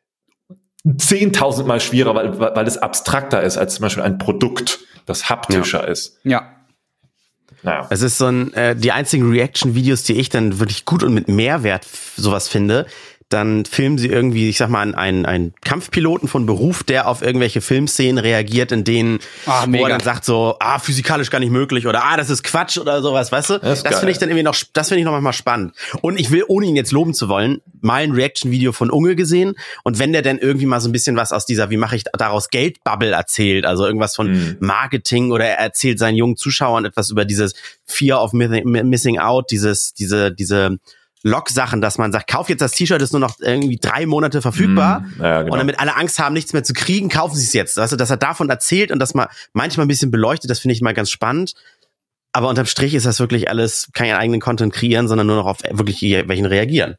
zehntausendmal schwieriger, weil, weil es abstrakter ist als zum Beispiel ein Produkt, das haptischer ja. ist. Ja. Naja. Es ist so ein, äh, die einzigen Reaction-Videos, die ich dann wirklich gut und mit Mehrwert f- sowas finde, dann filmen sie irgendwie, ich sag mal, einen, einen Kampfpiloten von Beruf, der auf irgendwelche Filmszenen reagiert, in denen, ah, wo er dann sagt so, ah, physikalisch gar nicht möglich oder ah, das ist Quatsch oder sowas, weißt du? Das, das finde ich dann irgendwie noch, das finde ich noch manchmal spannend. Und ich will, ohne ihn jetzt loben zu wollen, mal ein Reaction-Video von Unge gesehen und wenn der dann irgendwie mal so ein bisschen was aus dieser, wie mache ich daraus Geldbubble erzählt, also irgendwas von mhm. Marketing oder er erzählt seinen jungen Zuschauern etwas über dieses Fear of Missing Out, dieses, diese, diese Log-Sachen, dass man sagt, kauf jetzt das T-Shirt, ist nur noch irgendwie drei Monate verfügbar mm, ja, genau. Und damit alle Angst haben, nichts mehr zu kriegen, kaufen sie es jetzt. Weißt du, dass er davon erzählt und das mal manchmal ein bisschen beleuchtet, das finde ich mal ganz spannend. Aber unterm Strich ist das wirklich alles keinen eigenen Content kreieren, sondern nur noch auf wirklich welchen reagieren.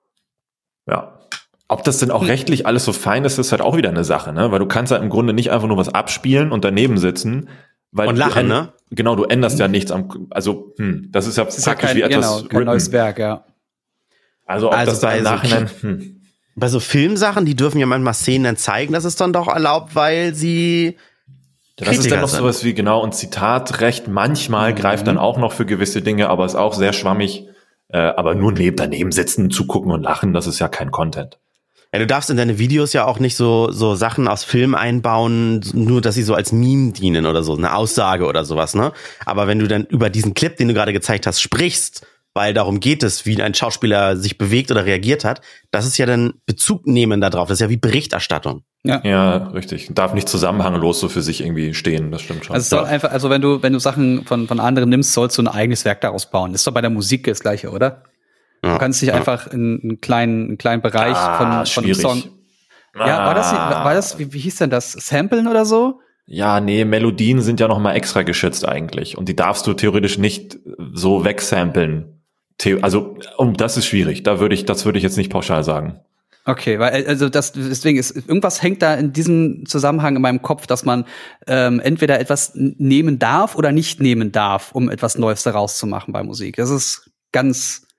Ja. Ob das denn auch rechtlich alles so fein ist, ist halt auch wieder eine Sache, ne? Weil du kannst halt im Grunde nicht einfach nur was abspielen und daneben sitzen. Weil und lachen, du, ne? Genau, du änderst ja nichts am, also, hm, das ist ja das praktisch ist ja kein, wie etwas genau, kein neues Werk, ja. Also, ob also das da im so Nachhinein, hm. bei so Filmsachen, die dürfen ja manchmal Szenen dann zeigen, das ist dann doch erlaubt, weil sie ja, das ist dann noch sind. Sowas wie, genau, und Zitatrecht manchmal mhm. greift dann auch noch für gewisse Dinge, aber ist auch sehr schwammig, äh, aber nur neben, daneben sitzen, zugucken und lachen, das ist ja kein Content. Ja, du darfst in deine Videos ja auch nicht so so Sachen aus Filmen einbauen, nur dass sie so als Meme dienen oder so, eine Aussage oder sowas, ne? Aber wenn du dann über diesen Clip, den du gerade gezeigt hast, sprichst, weil darum geht es, wie ein Schauspieler sich bewegt oder reagiert hat, das ist ja dann Bezug nehmen da drauf, das ist ja wie Berichterstattung. Ja, ja, richtig. Darf nicht zusammenhanglos so für sich irgendwie stehen, das stimmt schon. Also es soll einfach, also wenn du wenn du Sachen von von anderen nimmst, sollst du ein eigenes Werk daraus bauen. Das ist doch bei der Musik das Gleiche, oder? Ja, du kannst dich ja. einfach in einen kleinen, einen kleinen Bereich ah, von, von einem Song. Ah. Ja, war das, war das, wie, wie hieß denn das? Samplen oder so? Ja, nee, Melodien sind ja noch mal extra geschützt eigentlich. Und die darfst du theoretisch nicht so wegsamplen. The- also, und das ist schwierig. Da würde ich, das würde ich jetzt nicht pauschal sagen. Okay, weil, also das, deswegen ist, irgendwas hängt da in diesem Zusammenhang in meinem Kopf, dass man ähm, entweder etwas nehmen darf oder nicht nehmen darf, um etwas Neues daraus zu machen bei Musik. Das ist ganz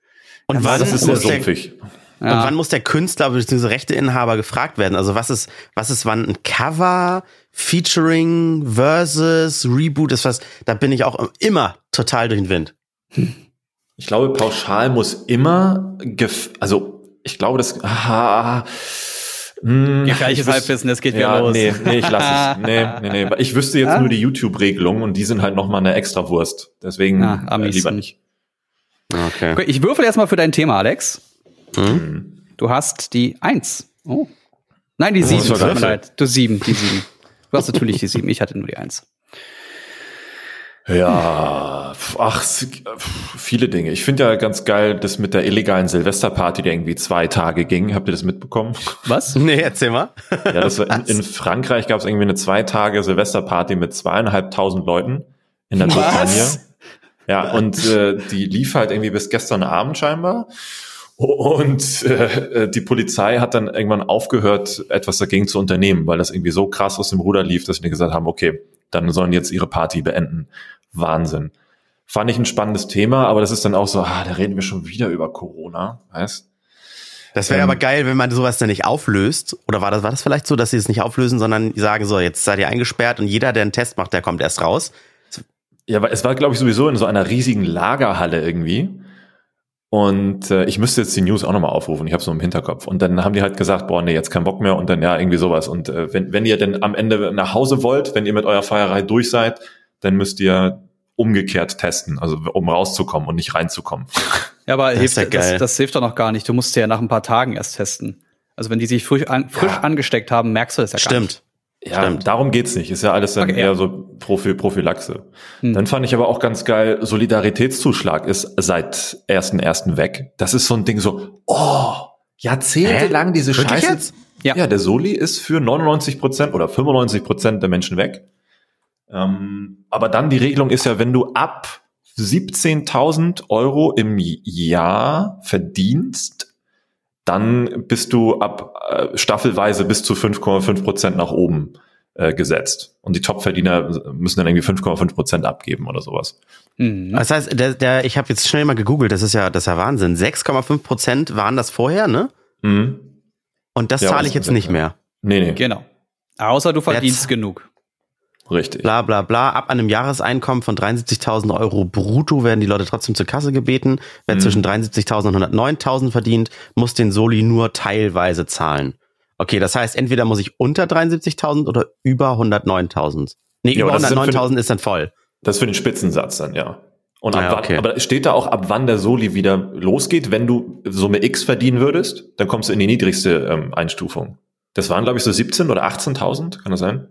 Und wann das ist sehr sumpfig. Ja. Und wann muss der Künstler bzw. Rechteinhaber gefragt werden? Also was ist, was ist wann ein Cover, Featuring, Versus, Reboot, ist was, da bin ich auch immer total durch den Wind. Ich glaube, pauschal muss immer, gef- also ich glaube, das, ah, mh, gefährliches Halbwissen, das geht ja, wieder los. Nee, nee, ich lasse es. Nee, nee, nee. Ich wüsste jetzt ah. nur die YouTube-Regelung und die sind halt nochmal eine extra Wurst. Deswegen ah, äh, lieber nicht. Okay. okay. Ich würfel erstmal für dein Thema, Alex. Hm? Du hast die eins. Oh. Nein, die sieben. Tut mir leid. Du sieben, die sieben. Du hast natürlich die sieben. Ich hatte nur die eins. Ja, ach, viele Dinge. Ich finde ja ganz geil, das mit der illegalen Silvesterparty, die irgendwie zwei Tage ging. Habt ihr das mitbekommen? Was? Nee, erzähl mal. Ja, das war in, in Frankreich gab es irgendwie eine zwei Tage Silvesterparty mit zweieinhalbtausend Leuten in der Bretagne. Ja, und äh, die lief halt irgendwie bis gestern Abend scheinbar. Und äh, die Polizei hat dann irgendwann aufgehört, etwas dagegen zu unternehmen, weil das irgendwie so krass aus dem Ruder lief, dass sie gesagt haben, okay, dann sollen jetzt ihre Party beenden. Wahnsinn. Fand ich ein spannendes Thema, aber das ist dann auch so, ah, da reden wir schon wieder über Corona, weißt? Das wäre ähm, aber geil, wenn man sowas dann nicht auflöst. Oder war das, war das vielleicht so, dass sie es nicht auflösen, sondern die sagen so, jetzt seid ihr eingesperrt und jeder, der einen Test macht, der kommt erst raus? Ja, aber es war, glaube ich, sowieso in so einer riesigen Lagerhalle irgendwie. Und äh, ich müsste jetzt die News auch nochmal aufrufen, ich habe es nur im Hinterkopf. Und dann haben die halt gesagt, boah, nee, jetzt kein Bock mehr und dann ja, irgendwie sowas. Und äh, wenn, wenn ihr denn am Ende nach Hause wollt, wenn ihr mit eurer Feierei durch seid, dann müsst ihr umgekehrt testen, also um rauszukommen und nicht reinzukommen. Ja, aber das, hilft, ja das, das hilft doch noch gar nicht. Du musst ja nach ein paar Tagen erst testen. Also wenn die sich frisch, an, frisch ja. angesteckt haben, merkst du das ja gar Stimmt. nicht. Ja, Stimmt. Darum geht's nicht. Ist ja alles dann okay, eher ja. so Prophy- Prophylaxe. Hm. Dann fand ich aber auch ganz geil, Solidaritätszuschlag ist seit ersten ersten weg. Das ist so ein Ding so, oh, jahrzehntelang diese Scheiße. Jetzt? Ja. ja, der Soli ist für neunundneunzig Prozent oder fünfundneunzig Prozent der Menschen weg. Ähm, aber dann die Regelung ist ja, wenn du ab siebzehntausend Euro im Jahr verdienst, dann bist du ab äh, staffelweise bis zu fünf Komma fünf Prozent nach oben äh, gesetzt. Und die Topverdiener müssen dann irgendwie fünf Komma fünf Prozent abgeben oder sowas. Mhm. Das heißt, der, der, ich habe jetzt schnell mal gegoogelt, das ist ja, das ist ja Wahnsinn. sechs Komma fünf Prozent waren das vorher, ne? Mhm. Und das ja, zahle ich jetzt nicht mehr. Nee, nee. Genau. Außer du verdienst jetzt genug. Richtig. Bla bla bla. Ab einem Jahreseinkommen von dreiundsiebzigtausend Euro brutto werden die Leute trotzdem zur Kasse gebeten. Wer mhm. zwischen dreiundsiebzigtausend und hundertneuntausend verdient, muss den Soli nur teilweise zahlen. Okay, das heißt, entweder muss ich unter dreiundsiebzigtausend oder über hundertneuntausend. Nee, ja, über hundertneuntausend ist dann voll. Das ist für den Spitzensatz dann, ja. Und ab ah, ja, okay. wann, aber steht da auch, ab wann der Soli wieder losgeht? Wenn du Summe X verdienen würdest, dann kommst du in die niedrigste ähm, Einstufung. Das waren, glaube ich, so siebzehntausend oder achtzehntausend, kann das sein?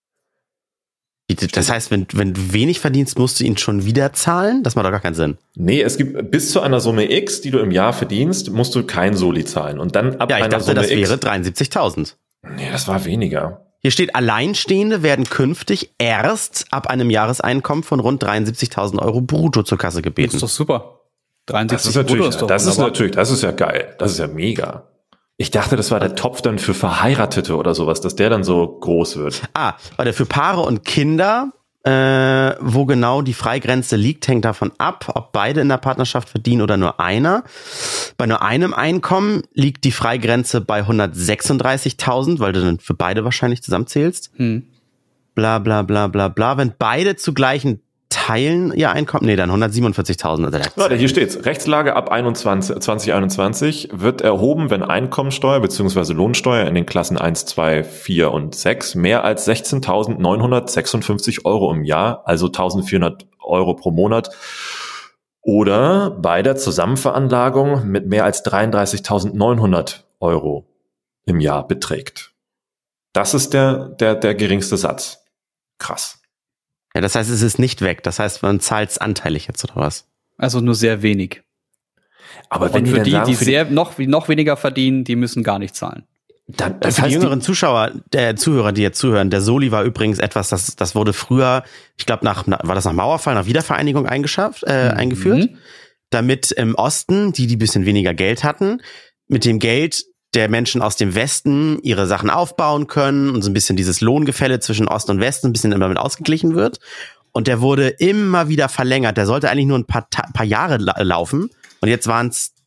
Das heißt, wenn, wenn du wenig verdienst, musst du ihn schon wieder zahlen? Das macht doch gar keinen Sinn. Nee, es gibt bis zu einer Summe X, die du im Jahr verdienst, musst du kein Soli zahlen. Und dann ab ja, ich einer dachte, Summe das X, wäre dreiundsiebzigtausend. Nee, das war weniger. Hier steht, Alleinstehende werden künftig erst ab einem Jahreseinkommen von rund dreiundsiebzigtausend Euro brutto zur Kasse gebeten. Das ist doch super. dreiundsiebzig das ist natürlich, ist doch das ist natürlich, das ist ja geil. Das ist ja mega. Ich dachte, das war der Topf dann für Verheiratete oder sowas, dass der dann so groß wird. Ah, warte, für Paare und Kinder, äh, wo genau die Freigrenze liegt, hängt davon ab, ob beide in der Partnerschaft verdienen oder nur einer. Bei nur einem Einkommen liegt die Freigrenze bei hundertsechsunddreißigtausend, weil du dann für beide wahrscheinlich zusammenzählst. Hm. Bla bla bla bla bla. Wenn beide zu gleichen Teilen ihr Einkommen, nee, dann hundertsiebenundvierzigtausend. Also Warte, hier steht's. Rechtslage ab einundzwanzig, zwanzig einundzwanzig wird erhoben, wenn Einkommensteuer bzw. Lohnsteuer in den Klassen eins, zwei, vier und sechs mehr als sechzehntausendneunhundertsechsundfünfzig Euro im Jahr, also eintausendvierhundert Euro pro Monat, oder bei der Zusammenveranlagung mit mehr als dreiunddreißigtausendneunhundert Euro im Jahr beträgt. Das ist der, der, der geringste Satz. Krass. Ja, das heißt, es ist nicht weg. Das heißt, man zahlt es anteilig jetzt oder was? Also nur sehr wenig. Aber wenn und für die, sagen, die sehr noch, noch weniger verdienen, die müssen gar nicht zahlen. Dann, das heißt, die jüngeren Zuschauer, der Zuhörer, die jetzt zuhören, der Soli war übrigens etwas, das, das wurde früher, ich glaube, nach, war das nach Mauerfall, nach Wiedervereinigung eingeschafft, äh, mhm. eingeführt, damit im Osten, die, die ein bisschen weniger Geld hatten, mit dem Geld der Menschen aus dem Westen ihre Sachen aufbauen können und so ein bisschen dieses Lohngefälle zwischen Ost und Westen ein bisschen immer mit ausgeglichen wird. Und der wurde immer wieder verlängert. Der sollte eigentlich nur ein paar, paar Jahre la- laufen. Und jetzt waren es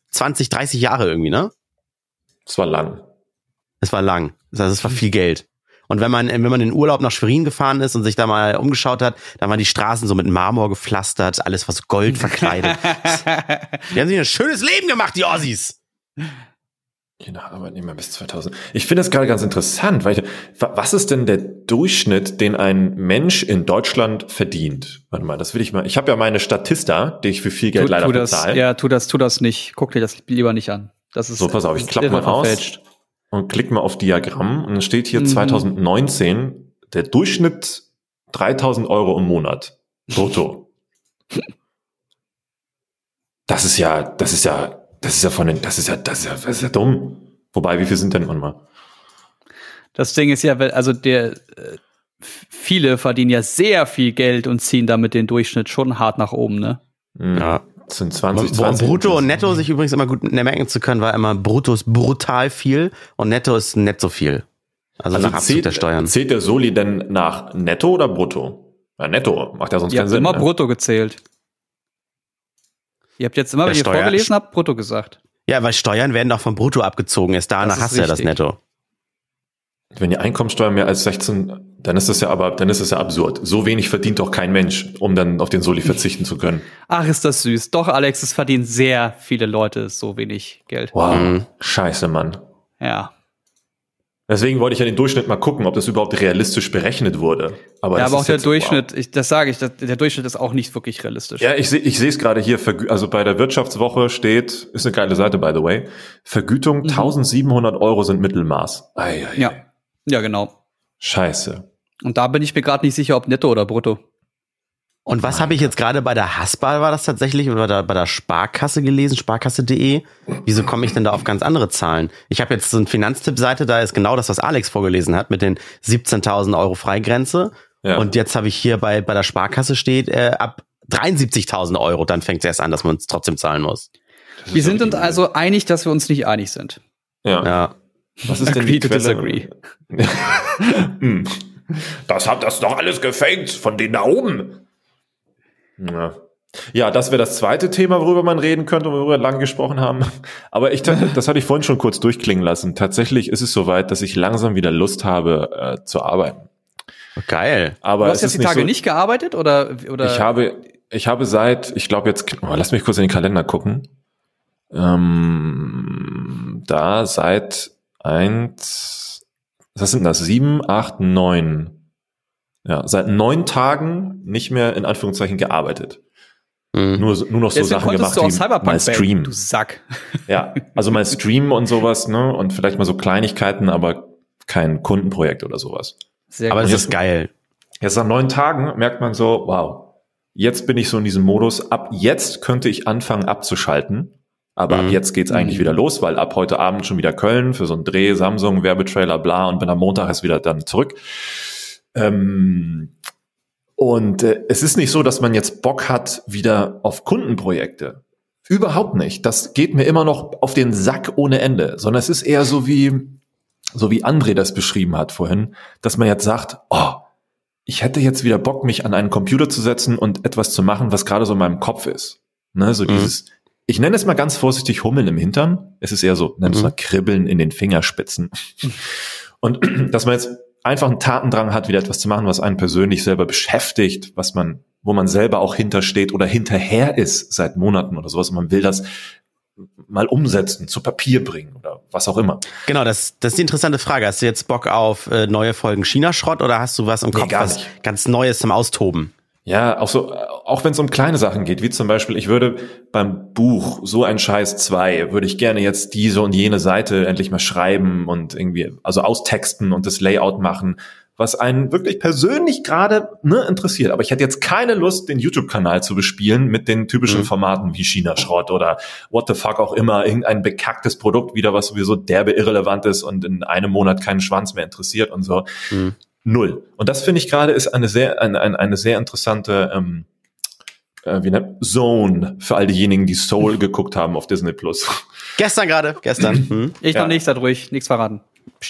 zwanzig, dreißig Jahre irgendwie, ne? Das war lang. Es war lang. Also es war viel Geld. Und wenn man, wenn man in den Urlaub nach Schwerin gefahren ist und sich da mal umgeschaut hat, dann waren die Straßen so mit Marmor gepflastert, alles was Gold verkleidet. Die haben sich ein schönes Leben gemacht, die Ossis. Je nach Arbeitnehmer bis zweitausend. Ich finde das gerade ganz interessant, weil ich, was ist denn der Durchschnitt, den ein Mensch in Deutschland verdient? Warte mal, das will ich mal. Ich habe ja meine Statista, die ich für viel Geld tu, leider tu das, bezahle. Ja, tu das, tu das nicht. Guck dir das lieber nicht an. Das ist so, pass auf, ich klappe mal aus und klick mal auf Diagramm und dann steht hier mhm. zwanzig neunzehn der Durchschnitt dreitausend Euro im Monat brutto. Das ist ja, das ist ja Das ist ja von den, das ist ja, das ist ja, das ist ja dumm. Wobei, wie viel sind denn manchmal? Das Ding ist ja, also der, viele verdienen ja sehr viel Geld und ziehen damit den Durchschnitt schon hart nach oben, ne? Ja. Das sind zwanzig, zwanzig. Brutto und Netto sich übrigens immer gut merken zu können, war immer Brutto ist brutal viel und Netto ist nicht so viel. Also, also nach Abzug der Steuern. Zählt der Soli denn nach Netto oder Brutto? Ja, Netto macht ja sonst Ihr keinen Sinn. Ihr habt immer ne? Brutto gezählt. Ihr habt jetzt immer, wenn ihr vorgelesen habt, Brutto gesagt. Ja, weil Steuern werden doch vom Brutto abgezogen. Erst danach hast du ja das Netto. Wenn die Einkommensteuer mehr als sechzehn, dann ist das ja aber, dann ist das ja absurd. So wenig verdient doch kein Mensch, um dann auf den Soli verzichten zu können. Ach, ist das süß. Doch, Alex, es verdienen sehr viele Leute so wenig Geld. Wow, mhm. Scheiße, Mann. Ja. Deswegen wollte ich ja den Durchschnitt mal gucken, ob das überhaupt realistisch berechnet wurde. Aber ja, das aber auch ist der jetzt, Durchschnitt, wow. ich, das sage ich, das, der Durchschnitt ist auch nicht wirklich realistisch. Ja, ich sehe ich sehe es gerade hier, also bei der Wirtschaftswoche steht, ist eine geile Seite, by the way, Vergütung mhm. eintausendsiebenhundert Euro sind Mittelmaß. Ei, ei, ja, ja, genau. Scheiße. Und da bin ich mir gerade nicht sicher, ob netto oder brutto. Und was habe ich jetzt gerade bei der Haspa, war das tatsächlich, oder bei der, bei der Sparkasse gelesen, sparkasse punkt de? Wieso komme ich denn da auf ganz andere Zahlen? Ich habe jetzt so eine Finanztipp-Seite, da ist genau das, was Alex vorgelesen hat, mit den siebzehntausend Euro Freigrenze. Ja. Und jetzt habe ich hier bei, bei der Sparkasse steht, äh, ab dreiundsiebzigtausend Euro, dann fängt es erst an, dass man es trotzdem zahlen muss. Wir sind uns also einig, dass wir uns nicht einig sind. Ja. ja. Was ist denn Agree die to Quelle? Disagree. Das hat das doch alles gefaked von denen da oben. Ja, ja, das wäre das zweite Thema, worüber man reden könnte, worüber wir lange gesprochen haben. Aber ich, das hatte ich vorhin schon kurz durchklingen lassen. Tatsächlich ist es soweit, dass ich langsam wieder Lust habe, äh, zu arbeiten. Geil. Aber du hast jetzt die Tage so, nicht gearbeitet oder, oder? Ich habe, ich habe seit, ich glaube jetzt, oh, lass mich kurz in den Kalender gucken. Ähm, da seit eins, was sind das? Sieben, acht, neun. Ja, seit neun Tagen nicht mehr in Anführungszeichen gearbeitet. Mhm. Nur, nur noch so Deswegen Sachen gemacht du wie mal Stream. Du Sack. Ja, also mal Stream und sowas, ne? Und vielleicht mal so Kleinigkeiten, aber kein Kundenprojekt oder sowas. Sehr aber es ist geil. Jetzt nach neun Tagen merkt man so, wow, jetzt bin ich so in diesem Modus, ab jetzt könnte ich anfangen abzuschalten. Aber mhm. ab jetzt geht's eigentlich mhm. wieder los, weil ab heute Abend schon wieder Köln für so einen Dreh, Samsung, Werbetrailer, bla, und bin am Montag erst wieder dann zurück. Ähm, und äh, es ist nicht so, dass man jetzt Bock hat wieder auf Kundenprojekte. Überhaupt nicht. Das geht mir immer noch auf den Sack ohne Ende. Sondern es ist eher so wie, so wie André das beschrieben hat vorhin, dass man jetzt sagt, oh, ich hätte jetzt wieder Bock, mich an einen Computer zu setzen und etwas zu machen, was gerade so in meinem Kopf ist. Ne, so mhm. dieses, ich nenne es mal ganz vorsichtig Hummeln im Hintern. Es ist eher so, nenn es mhm. mal Kribbeln in den Fingerspitzen. Und dass man jetzt einfach einen Tatendrang hat, wieder etwas zu machen, was einen persönlich selber beschäftigt, was man, wo man selber auch hintersteht oder hinterher ist seit Monaten oder sowas. Und man will das mal umsetzen, zu Papier bringen oder was auch immer. Genau, das, das ist die interessante Frage. Hast du jetzt Bock auf äh, neue Folgen China-Schrott oder hast du was im nee, Kopf, was ganz Neues zum Austoben? Ja, auch so, auch wenn es um kleine Sachen geht, wie zum Beispiel, ich würde beim Buch So ein Scheiß zwei, würde ich gerne jetzt diese und jene Seite endlich mal schreiben und irgendwie, also austexten und das Layout machen, was einen wirklich persönlich gerade ne, interessiert. Aber ich hätte jetzt keine Lust, den YouTube-Kanal zu bespielen mit den typischen mhm. Formaten wie China-Schrott oder what the fuck auch immer, irgendein bekacktes Produkt wieder, was sowieso derbe irrelevant ist und in einem Monat keinen Schwanz mehr interessiert und so. Mhm. Null. Und das finde ich gerade ist eine sehr eine, eine sehr interessante ähm, äh, wie nennt Zone für all diejenigen, die Soul geguckt haben auf Disney Plus. Gestern gerade, gestern. Hm. Ich ja. noch nicht, seid ruhig, nichts verraten. Okay.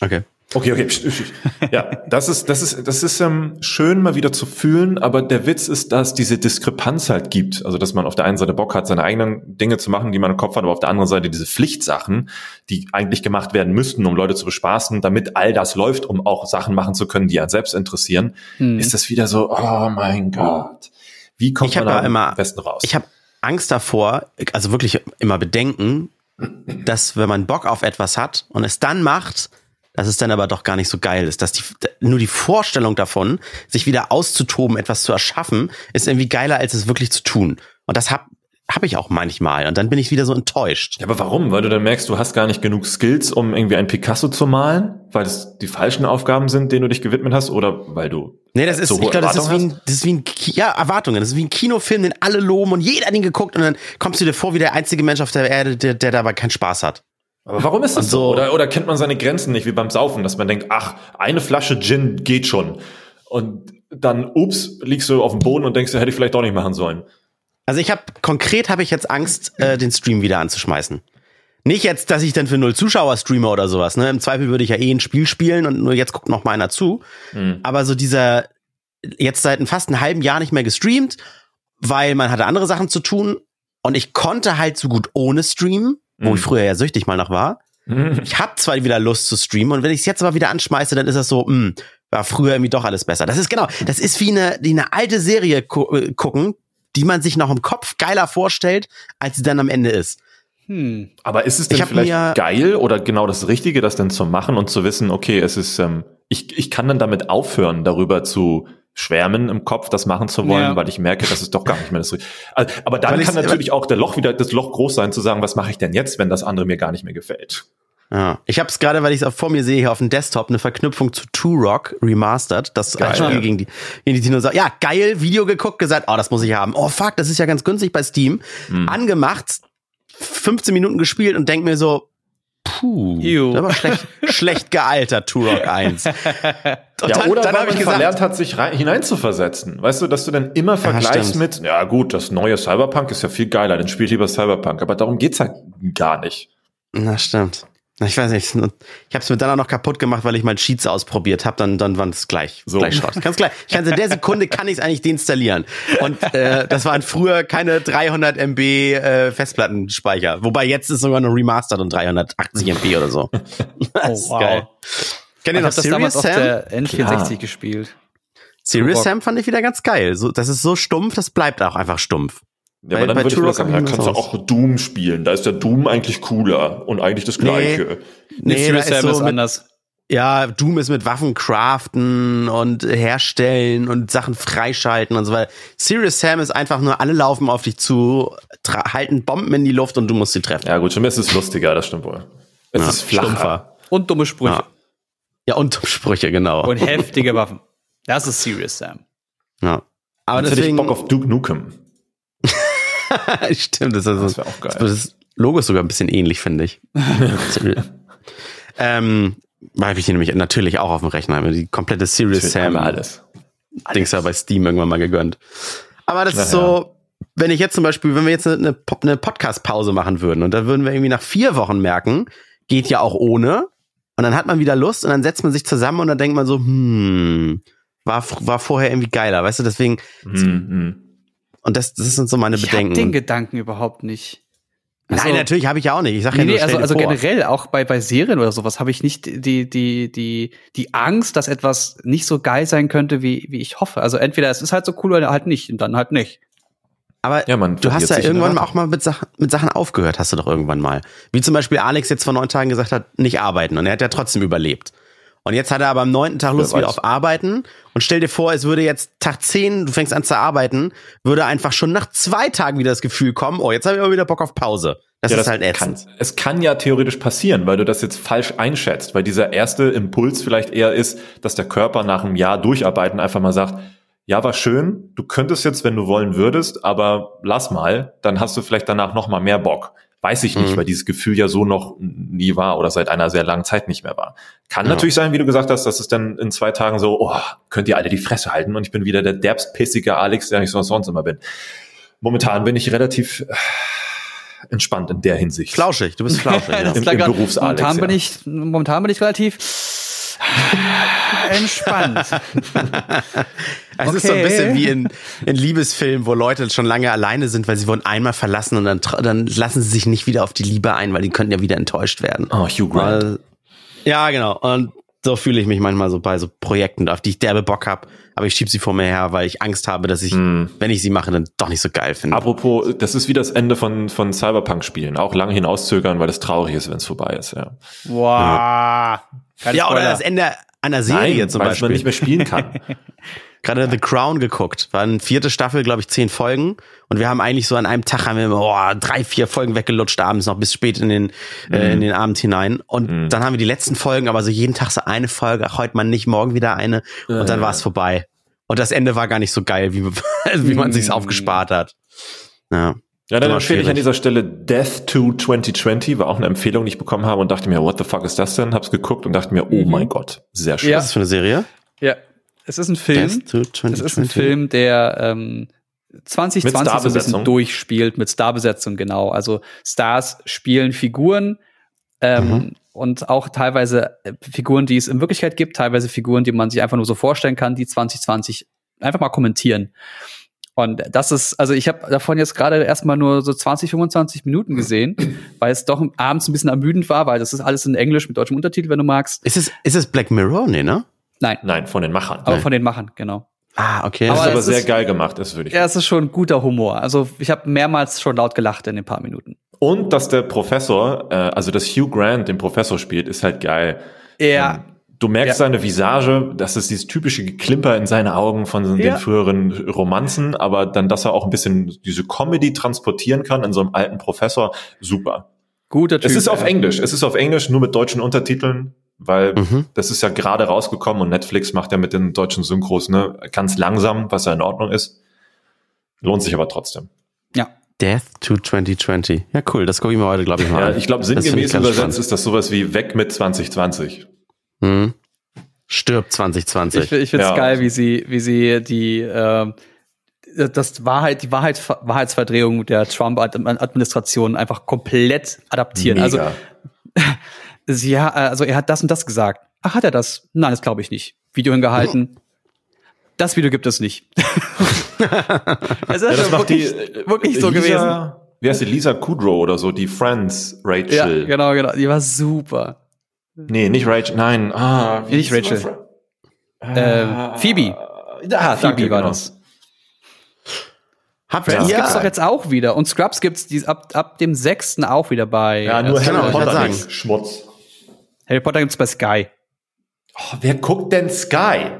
Okay, okay. Ja, das ist, das ist, das ist ähm, schön mal wieder zu fühlen, aber der Witz ist, dass diese Diskrepanz halt gibt. Also, dass man auf der einen Seite Bock hat, seine eigenen Dinge zu machen, die man im Kopf hat, aber auf der anderen Seite diese Pflichtsachen, die eigentlich gemacht werden müssten, um Leute zu bespaßen, damit all das läuft, um auch Sachen machen zu können, die einen selbst interessieren, hm. ist das wieder so, oh mein Gott. Wie kommt ich man da immer, am besten raus? Ich habe Angst davor, also wirklich immer Bedenken, dass wenn man Bock auf etwas hat und es dann macht, dass es dann aber doch gar nicht so geil ist. Dass die, nur die Vorstellung davon, sich wieder auszutoben, etwas zu erschaffen, ist irgendwie geiler, als es wirklich zu tun. Und das hab, hab ich auch manchmal. Und dann bin ich wieder so enttäuscht. Ja, aber warum? Weil du dann merkst, du hast gar nicht genug Skills, um irgendwie ein Picasso zu malen? Weil das die falschen Aufgaben sind, denen du dich gewidmet hast? Oder weil du Nee, das ist, so ich glaube, das ist wie ein, das ist wie ein, ja, Erwartungen. Das ist wie ein Kinofilm, den alle loben und jeder hat ihn geguckt und dann kommst du dir vor wie der einzige Mensch auf der Erde, der, der dabei keinen Spaß hat. Aber warum ist das so? so? Oder, oder kennt man seine Grenzen nicht, wie beim Saufen, dass man denkt, ach, eine Flasche Gin geht schon. Und dann, ups, liegst du auf dem Boden und denkst, hätte ich vielleicht doch nicht machen sollen. Also ich habe, konkret habe ich jetzt Angst, äh, den Stream wieder anzuschmeißen. Nicht jetzt, dass ich dann für null Zuschauer streame oder sowas. Ne? Im Zweifel würde ich ja eh ein Spiel spielen und nur jetzt guckt noch mal einer zu. Mhm. Aber so dieser, jetzt seit fast einem halben Jahr nicht mehr gestreamt, weil man hatte andere Sachen zu tun und ich konnte halt so gut ohne streamen, wo mhm. ich früher ja süchtig mal noch war. Mhm. Ich habe zwar wieder Lust zu streamen und wenn ich es jetzt aber wieder anschmeiße, dann ist das so, mh, war früher irgendwie doch alles besser. Das ist genau, das ist wie eine, wie eine alte Serie gu- gucken, die man sich noch im Kopf geiler vorstellt, als sie dann am Ende ist. Hm. Aber ist es denn vielleicht geil oder genau das Richtige, das denn zu machen und zu wissen, okay, es ist, ähm, ich, ich kann dann damit aufhören, darüber zu schwärmen im Kopf, das machen zu wollen, ja. weil ich merke, das ist doch gar nicht mehr das Richtige. Also, aber dann weil kann natürlich auch der Loch wieder, das Loch groß sein, zu sagen, was mache ich denn jetzt, wenn das andere mir gar nicht mehr gefällt? Ja, ich habe es gerade, weil ich es auch vor mir sehe, hier auf dem Desktop, eine Verknüpfung zu Turok Remastered, das geil, ein Spiel ja. gegen die gegen die Dinosaurier. Ja, geil, Video geguckt, gesagt, oh, das muss ich haben. Oh, fuck, das ist ja ganz günstig bei Steam. Mhm. Angemacht, fünfzehn Minuten gespielt und denk mir so, puh, Ew. das war schlecht, schlecht gealtert, Turok eins. Und ja, dann, oder dann weil man gesagt, verlernt hat, sich rein, hineinzuversetzen. Weißt du, dass du dann immer vergleichst ja, mit, ja gut, das neue Cyberpunk ist ja viel geiler, dann spiel lieber Cyberpunk. Aber darum geht's halt gar nicht. Na, stimmt. Ich weiß nicht, ich habe es mir dann auch noch kaputt gemacht, weil ich mal Cheats ausprobiert habe, dann dann war es gleich so. gleich Schrott. Ganz gleich. Ich kann in der Sekunde kann ich es eigentlich deinstallieren. Und äh, das waren früher keine dreihundert Megabyte äh, Festplattenspeicher, wobei jetzt ist sogar noch remastered und dreihundertachtzig Megabyte oder so. Das ist oh, wow. geil. Kennt ihr noch Serious Sam? Ich habe das damals auf der N vierundsechzig ja. gespielt. Serious Sam fand ich wieder ganz geil. So, das ist so stumpf, das bleibt auch einfach stumpf. Ja, aber dann würde ich sagen, ja, kannst du auch Doom spielen. Da ist der Doom eigentlich cooler und eigentlich das Gleiche. Nee, nee Serious Sam ist, so ist anders. Mit, ja, Doom ist mit Waffen craften und herstellen und Sachen freischalten und so weiter. Serious Sam ist einfach nur, alle laufen auf dich zu, tra- halten Bomben in die Luft und du musst sie treffen. Ja gut, schon ist es lustiger, das stimmt wohl. Es ja, ist flacher. Und dumme Sprüche. Ja. ja, und dumme Sprüche, genau. Und heftige Waffen. Das ist Serious Sam. Ja. Aber jetzt deswegen hätte ich Bock auf Duke Nukem. Stimmt, das, ist, das wäre auch geil. Das Logo ist sogar ein bisschen ähnlich, finde ich. ähm, habe ich hier nämlich natürlich auch auf dem Rechner. Die komplette Serious Sam. Alles. Dings ja bei Steam irgendwann mal gegönnt. Aber das Na, ist so, ja. wenn ich jetzt zum Beispiel, wenn wir jetzt eine, eine Podcast-Pause machen würden und dann würden wir irgendwie nach vier Wochen merken, geht ja auch ohne. Und dann hat man wieder Lust und dann setzt man sich zusammen und dann denkt man so, hm, war, war vorher irgendwie geiler. Weißt du, deswegen. Mhm. Und das, das sind so meine ich Bedenken. Ich hab den Gedanken überhaupt nicht. Also, Nein, natürlich habe ich ja auch nicht. Ich sag nee, ja nur, nee, also, also vor. generell auch bei bei Serien oder sowas habe ich nicht die die die die Angst, dass etwas nicht so geil sein könnte, wie wie ich hoffe. Also entweder es ist halt so cool oder halt nicht und dann halt nicht. Aber ja, man du hast ja irgendwann auch mal mit Sachen mit Sachen aufgehört, hast du doch irgendwann mal. Wie zum Beispiel Alex jetzt vor neun Tagen gesagt hat, nicht arbeiten und er hat ja trotzdem überlebt. Und jetzt hat er aber am neunten Tag Lust wieder auf Arbeiten. Und stell dir vor, es würde jetzt Tag zehn, du fängst an zu arbeiten, würde einfach schon nach zwei Tagen wieder das Gefühl kommen, oh, jetzt habe ich aber wieder Bock auf Pause. Das, ja, ist das halt ätzend. Kann, es kann ja theoretisch passieren, weil du das jetzt falsch einschätzt. Weil dieser erste Impuls vielleicht eher ist, dass der Körper nach einem Jahr Durcharbeiten einfach mal sagt, ja, war schön, du könntest jetzt, wenn du wollen würdest, aber lass mal, dann hast du vielleicht danach noch mal mehr Bock. Weiß ich nicht, mhm. weil dieses Gefühl ja so noch nie war oder seit einer sehr langen Zeit nicht mehr war. Kann ja. natürlich sein, wie du gesagt hast, dass es dann in zwei Tagen so, oh, könnt ihr alle die Fresse halten und ich bin wieder der derbstpissige Alex, der ich sonst immer bin. Momentan bin ich relativ entspannt in der Hinsicht. Flauschig, du bist flauschig. ja. Im, im Berufs-Alex. Momentan, ja. bin ich, momentan bin ich relativ Entspannt. Es okay. ist so ein bisschen wie in, in Liebesfilmen, wo Leute schon lange alleine sind, weil sie wurden einmal verlassen und dann, dann lassen sie sich nicht wieder auf die Liebe ein, weil die könnten ja wieder enttäuscht werden. Oh, Hugh Grant. Weil, ja, genau. Und so fühle ich mich manchmal so bei so Projekten, auf die ich derbe Bock habe, aber ich schiebe sie vor mir her, weil ich Angst habe, dass ich, mm. wenn ich sie mache, dann doch nicht so geil finde. Apropos, das ist wie das Ende von, von Cyberpunk-Spielen. Auch lange hinauszögern, weil es traurig ist, wenn es vorbei ist. Ja, wow. Ja, ja oder das Ende einer Serie Nein, zum weil Beispiel. man nicht mehr spielen kann. Gerade The Crown geguckt. War eine vierte Staffel, glaube ich, zehn Folgen. Und wir haben eigentlich so an einem Tag haben wir immer, oh, drei, vier Folgen weggelutscht abends noch bis spät in den, mm. äh, in den Abend hinein. Und mm. dann haben wir die letzten Folgen, aber so jeden Tag so eine Folge, ach, heute mal nicht, morgen wieder eine. Und äh. dann war es vorbei. Und das Ende war gar nicht so geil, wie, wie man mm. sich's aufgespart hat. Ja. Ja, dann empfehle ich an dieser Stelle Death to zwanzig zwanzig, war auch eine Empfehlung, die ich bekommen habe und dachte mir, what the fuck ist das denn? Hab's geguckt und dachte mir, oh mhm. mein Gott, sehr schön. Ja. Was ist das für eine Serie? Ja, es ist ein Film. Es ist ein Film, der ähm, zwanzig zwanzig so ein bisschen durchspielt mit Starbesetzung, genau. Also Stars spielen Figuren ähm, mhm. und auch teilweise Figuren, die es in Wirklichkeit gibt, teilweise Figuren, die man sich einfach nur so vorstellen kann, die zwanzig zwanzig einfach mal kommentieren. Und das ist, also ich habe davon jetzt gerade erstmal nur so zwanzig, fünfundzwanzig Minuten gesehen, weil es doch abends ein bisschen ermüdend war, weil das ist alles in Englisch mit deutschem Untertitel, wenn du magst. Ist es, ist es Black Mirror? Nee, ne? Nein. Nein, von den Machern. Aber Nein. von den Machern, genau. Ah, okay. Das aber ist aber sehr ist, geil gemacht, das würde ich Ja, es ist schon guter Humor. Also ich habe mehrmals schon laut gelacht in den paar Minuten. Und dass der Professor, äh, also dass Hugh Grant den Professor spielt, ist halt geil. Ja. Ähm, Du merkst ja. seine Visage, das ist dieses typische Geklimper in seine Augen von den ja. früheren Romanzen, aber dann, dass er auch ein bisschen diese Comedy transportieren kann in so einem alten Professor, super. Guter Typ. Es ist auf Englisch, es ist auf Englisch, nur mit deutschen Untertiteln, weil mhm. das ist ja gerade rausgekommen und Netflix macht ja mit den deutschen Synchros, ne, ganz langsam, was ja in Ordnung ist. Lohnt sich aber trotzdem. Ja. Death to zwanzig zwanzig. Ja, cool, das gucke ich mir heute, glaube ich, mal an. Ja, ich glaube, sinngemäß übersetzt spannend. Ist das sowas wie weg mit zwanzig zwanzig. Hm. Stirbt zwanzig zwanzig. Ich, ich finde es ja. geil, wie sie, wie sie die, äh, das Wahrheit, die Wahrheit, Wahrheitsverdrehung der Trump-Administration einfach komplett adaptieren. Mega. Also, sie, also er hat das und das gesagt. Ach, hat er das? Nein, das glaube ich nicht. Video hingehalten. Das Video gibt es nicht. Also ja, das macht wirklich, die, wirklich so Lisa, gewesen. Wie heißt die? Lisa Kudrow oder so, die Friends Rachel. Ja, genau, genau. Die war super. Nee, nicht Rachel, nein. Ah, wie nicht Rachel. Äh, Phoebe. Ja, Phoebe danke, war genau. das. Habt Friends ihr gibt's doch jetzt auch wieder. Und Scrubs gibt's die, ab, ab dem sechsten auch wieder bei. Ja, nur Harry Harry Potter sagen. nicht. Schmutz. Harry Potter gibt's bei Sky. Oh, wer guckt denn Sky?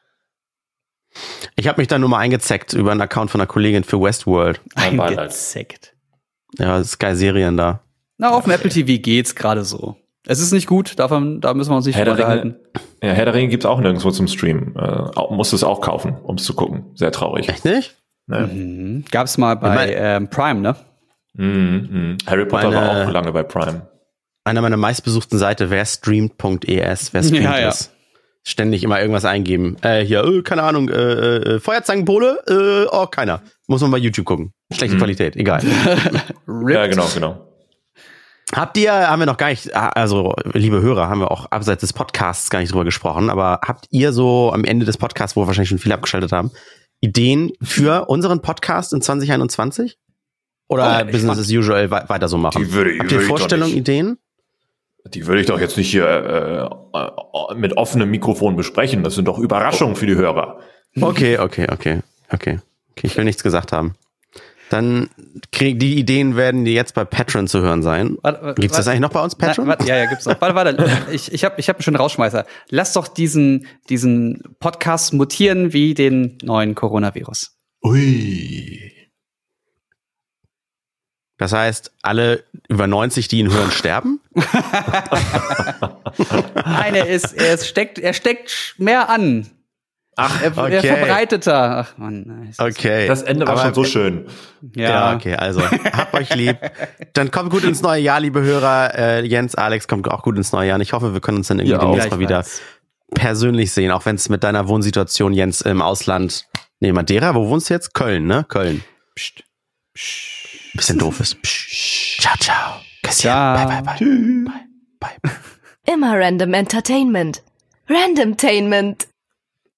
Ich habe mich da nur mal eingezeckt über einen Account von einer Kollegin für Westworld. Eingezeckt. Ja, Sky-Serien da. Na, auf dem Apple T V geht's gerade so. Es ist nicht gut, davon, da müssen wir uns nicht unterhalten. Ja, Herr der Ringe gibt's auch nirgendwo zum Stream. Äh, musst es auch kaufen, um es zu gucken. Sehr traurig. Echt nicht? Ja. Mhm. Gab's mal bei mein, ähm, Prime, ne? Mhm, mh. Harry Potter meine, war auch lange bei Prime. Einer meiner meistbesuchten Seiten, wer streamt punkt e s, wer streamt ja, ja. ist. Ständig immer irgendwas eingeben. Äh, hier, äh, keine Ahnung, äh, äh, Feuerzangenbowle, äh, oh, keiner. Muss man bei YouTube gucken. Schlechte mhm. Qualität, egal. Ja, genau, genau. Habt ihr, haben wir noch gar nicht, also liebe Hörer, haben wir auch abseits des Podcasts gar nicht drüber gesprochen, aber habt ihr so am Ende des Podcasts, wo wir wahrscheinlich schon viele abgeschaltet haben, Ideen für unseren Podcast in zwanzig einundzwanzig? Oder oh, Business as usual weiter so machen? Die würde, die habt ihr Vorstellungen, Ideen? Die würde ich doch jetzt nicht hier äh, mit offenem Mikrofon besprechen. Das sind doch Überraschungen für die Hörer. Okay, okay, okay, okay. Okay, ich will nichts gesagt haben. Dann kriegen die Ideen werden die jetzt bei Patreon zu hören sein. Gibt's das eigentlich noch bei uns, Patreon? Na, warte, ja, ja, gibt's noch. Warte, warte. Ich, ich habe ich hab einen schönen Rausschmeißer. Lass doch diesen, diesen Podcast mutieren wie den neuen Coronavirus. Ui. Das heißt, alle über neunzig, die ihn hören, sterben? Nein, er ist, er ist steckt, er steckt mehr an. Ach, er, okay. er verbreiteter. Ach man. Okay. Das Ende war Aber, schon so schön. Ja. ja, okay, also habt euch lieb. Dann kommt gut ins neue Jahr, liebe Hörer. Äh, Jens, Alex, kommt auch gut ins neue Jahr. Und ich hoffe, wir können uns dann irgendwie ja, demnächst mal wieder persönlich sehen, auch wenn es mit deiner Wohnsituation, Jens, im Ausland. Nee, Madeira, wo wohnst du jetzt? Köln, ne? Köln. Psst. Psst. Bisschen doof ist. Psst. Ciao, ciao. Ciao. Bye, bye, bye. Bye, bye, bye. Immer Random Entertainment. Randomtainment.